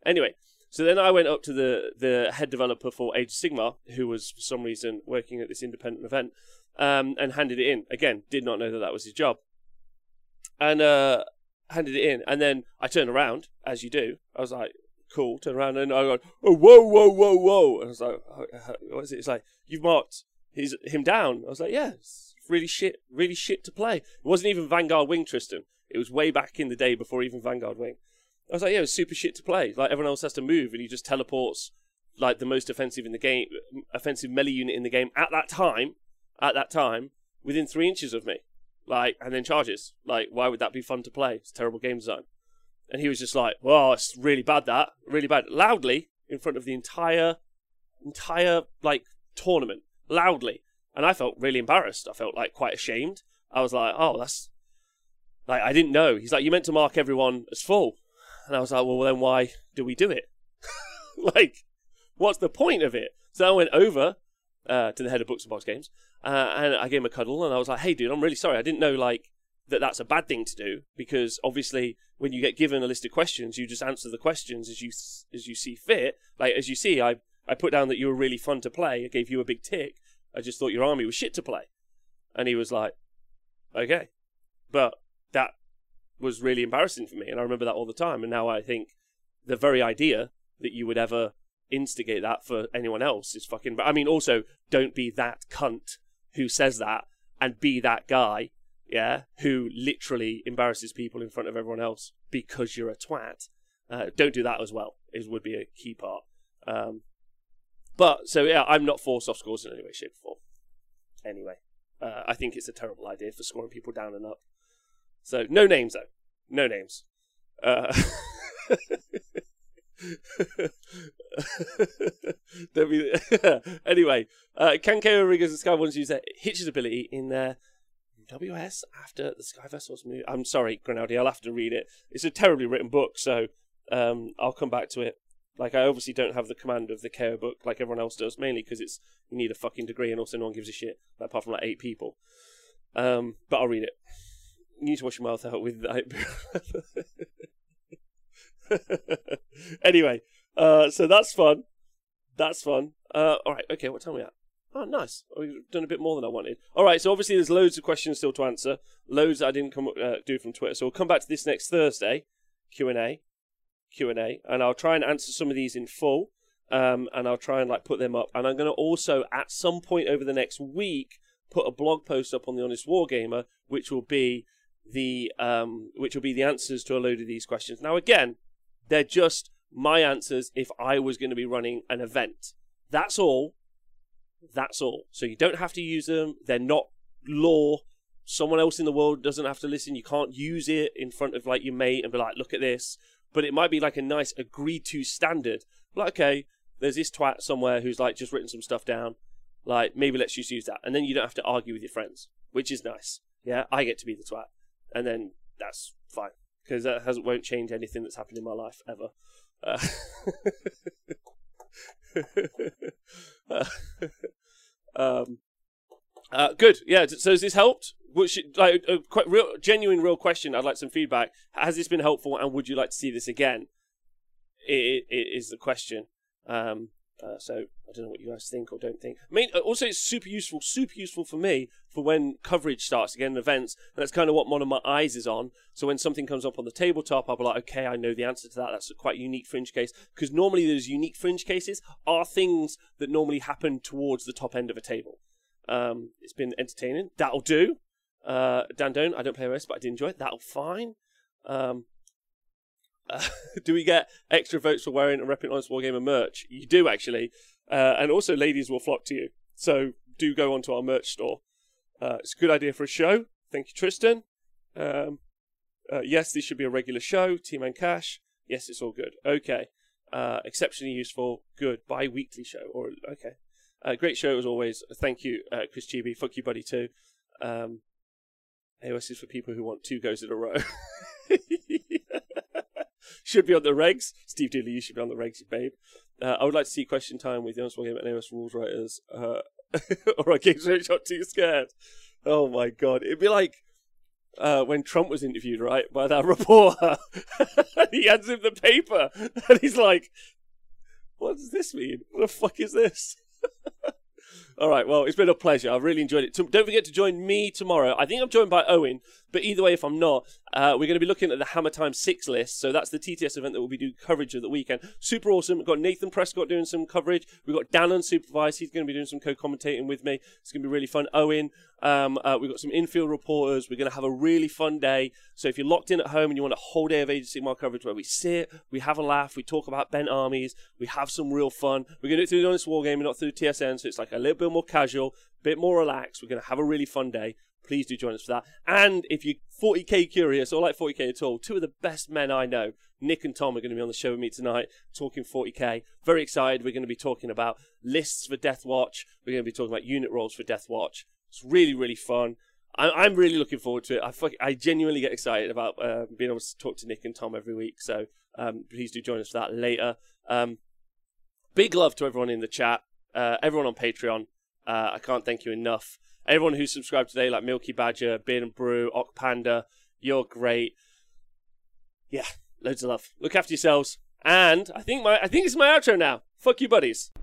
Anyway, so then I went up to the, the head developer for Age of Sigmar, who was for some reason working at this independent event, um, and handed it in. Again, did not know that that was his job. And uh, handed it in. And then I turned around, as you do. I was like, cool, turn around, and I go, oh, whoa, whoa, whoa, whoa. And I was like, what is it? It's like, you've marked his, him down. I was like, yeah, it's really shit, really shit to play. It wasn't even Vanguard Wing, Tristan. It was way back in the day before even Vanguard Wing. I was like, yeah, it was super shit to play. Like, everyone else has to move, and he just teleports, like, the most offensive in the game, offensive melee unit in the game at that time, at that time, within three inches of me. Like, and then charges. Like, why would that be fun to play? It's terrible game design. And he was just like, well, it's really bad, that. Really bad. Loudly, in front of the entire, entire, like, tournament. Loudly. And I felt really embarrassed. I felt, like, quite ashamed. I was like, oh, that's... Like, I didn't know. He's like, you meant to mark everyone as full. And I was like, well, then why do we do it? Like, what's the point of it? So I went over uh, to the head of Books and Box Games, uh, and I gave him a cuddle, and I was like, hey, dude, I'm really sorry. I didn't know, like, that that's a bad thing to do, because obviously when you get given a list of questions, you just answer the questions as you as you see fit. Like, as you see, I, I put down that you were really fun to play. I gave you a big tick. I just thought your army was shit to play. And he was like, okay. But that was really embarrassing for me, and I remember that all the time. And now I think the very idea that you would ever instigate that for anyone else is fucking... I mean, also, don't be that cunt who says that, and be that guy, yeah, who literally embarrasses people in front of everyone else because you're a twat. Uh, don't do that as well, is would be a key part. Um, but, so yeah, I'm not for soft scores in any way, shape, or form. Anyway, uh, I think it's a terrible idea for scoring people down and up. So, no names, though. No names. Uh, be, anyway, uh, can K O riggers and Sky Ones use their Hitch's ability in their W S after the Sky Vessels move? I'm sorry, Grinaldi, I'll have to read it. It's a terribly written book, so um, I'll come back to it. Like, I obviously don't have the command of the K O book like everyone else does, mainly because it's you need a fucking degree, and also no one gives a shit, apart from like eight people. Um, but I'll read it. You need to wash your mouth out with that. Anyway, uh, so that's fun. That's fun. Uh, all right, okay, what time are we at? Oh, nice. We've done a bit more than I wanted. All right, so obviously there's loads of questions still to answer. Loads that I didn't come uh, do from Twitter. So we'll come back to this next Thursday, Q and A. Q and A, and I'll try and answer some of these in full, um, and I'll try and like put them up. And I'm going to also, at some point over the next week, put a blog post up on the Honest Wargamer, which will be the um, which will be the answers to a load of these questions. Now, again, they're just my answers if I was going to be running an event. That's all. That's all. So you don't have to use them. They're not law. Someone else in the world doesn't have to listen. You can't use it in front of like your mate and be like, look at this. But it might be like a nice agreed to standard. Like, okay, there's this twat somewhere who's like just written some stuff down. Like, maybe let's just use that. And then you don't have to argue with your friends, which is nice. Yeah, I get to be the twat. And then that's fine. Because that hasn't, won't change anything that's happened in my life, ever. Uh, uh, um, uh, good. Yeah, so has this helped? Which, like, a quite real, genuine, real question. I'd like some feedback. Has this been helpful, and would you like to see this again? It, it, it is the question. Um, uh, so I don't know what you guys think or don't think. I mean, also it's super useful, super useful for me for when coverage starts again in events. And that's kind of what one of my eyes is on. So when something comes up on the tabletop, I'll be like, okay, I know the answer to that. That's a quite unique fringe case. Because normally those unique fringe cases are things that normally happen towards the top end of a table. Um, it's been entertaining. That'll do. Uh, Dan Doan, I don't play O S, but I did enjoy it. That'll fine. Um, uh, do we get extra votes for wearing and repping Honest Wargamer merch? You do, actually. Uh, and also, ladies will flock to you. So do go onto our merch store. Uh, it's a good idea for a show. Thank you, Tristan. Um, uh, yes, this should be a regular show. T-Man Cash. Yes, it's all good. Okay. Uh, exceptionally useful. Good. Bi-weekly show. Or okay. Uh, great show as always. Thank you, uh, Chris Chibi. Fuck you, buddy, too. Um, A O S is for people who want two goes in a row. Should be on the regs. Steve Dooley, you should be on the regs, you babe. Uh, I would like to see question time with the Honest Wargamer and A O S rules writers. Uh, or our games are not too scared. Oh my god. It'd be like, uh, when Trump was interviewed, right, by that reporter. He hands him the paper, and he's like, what does this mean? What the fuck is this? All right, well, it's been a pleasure. I've really enjoyed it. Don't forget to join me tomorrow. I think I'm joined by Owen, but either way, if I'm not, uh, we're going to be looking at the Hammer Time six list. So that's the T T S event that we'll be doing coverage of the weekend. Super awesome. We've got Nathan Prescott doing some coverage. We've got Dan unsupervised. He's going to be doing some co-commentating with me. It's going to be really fun. Owen, um, uh, we've got some infield reporters. We're going to have a really fun day. So if you're locked in at home and you want a whole day of Age of Sigmar coverage where we sit, we have a laugh, we talk about bent armies, we have some real fun. We're going to do it through the Honest Wargaming, not through T S N, so it's like a little bit more casual, a bit more relaxed. We're going to have a really fun day. Please do join us for that. And if you're forty K curious or like forty K at all, two of the best men I know, Nick and Tom, are going to be on the show with me tonight talking forty K. Very excited. We're going to be talking about lists for Death Watch. We're going to be talking about unit roles for Death Watch. It's really, really fun. I, I'm really looking forward to it. I, fuck, I genuinely get excited about uh, being able to talk to Nick and Tom every week. So um, please do join us for that later. Um, big love to everyone in the chat, uh, everyone on Patreon. Uh, I can't thank you enough. Everyone who subscribed today, like Milky Badger, Beard and Brew, Ock Panda, you're great. Yeah, loads of love. Look after yourselves. And I think my I think it's my outro now. Fuck you, buddies.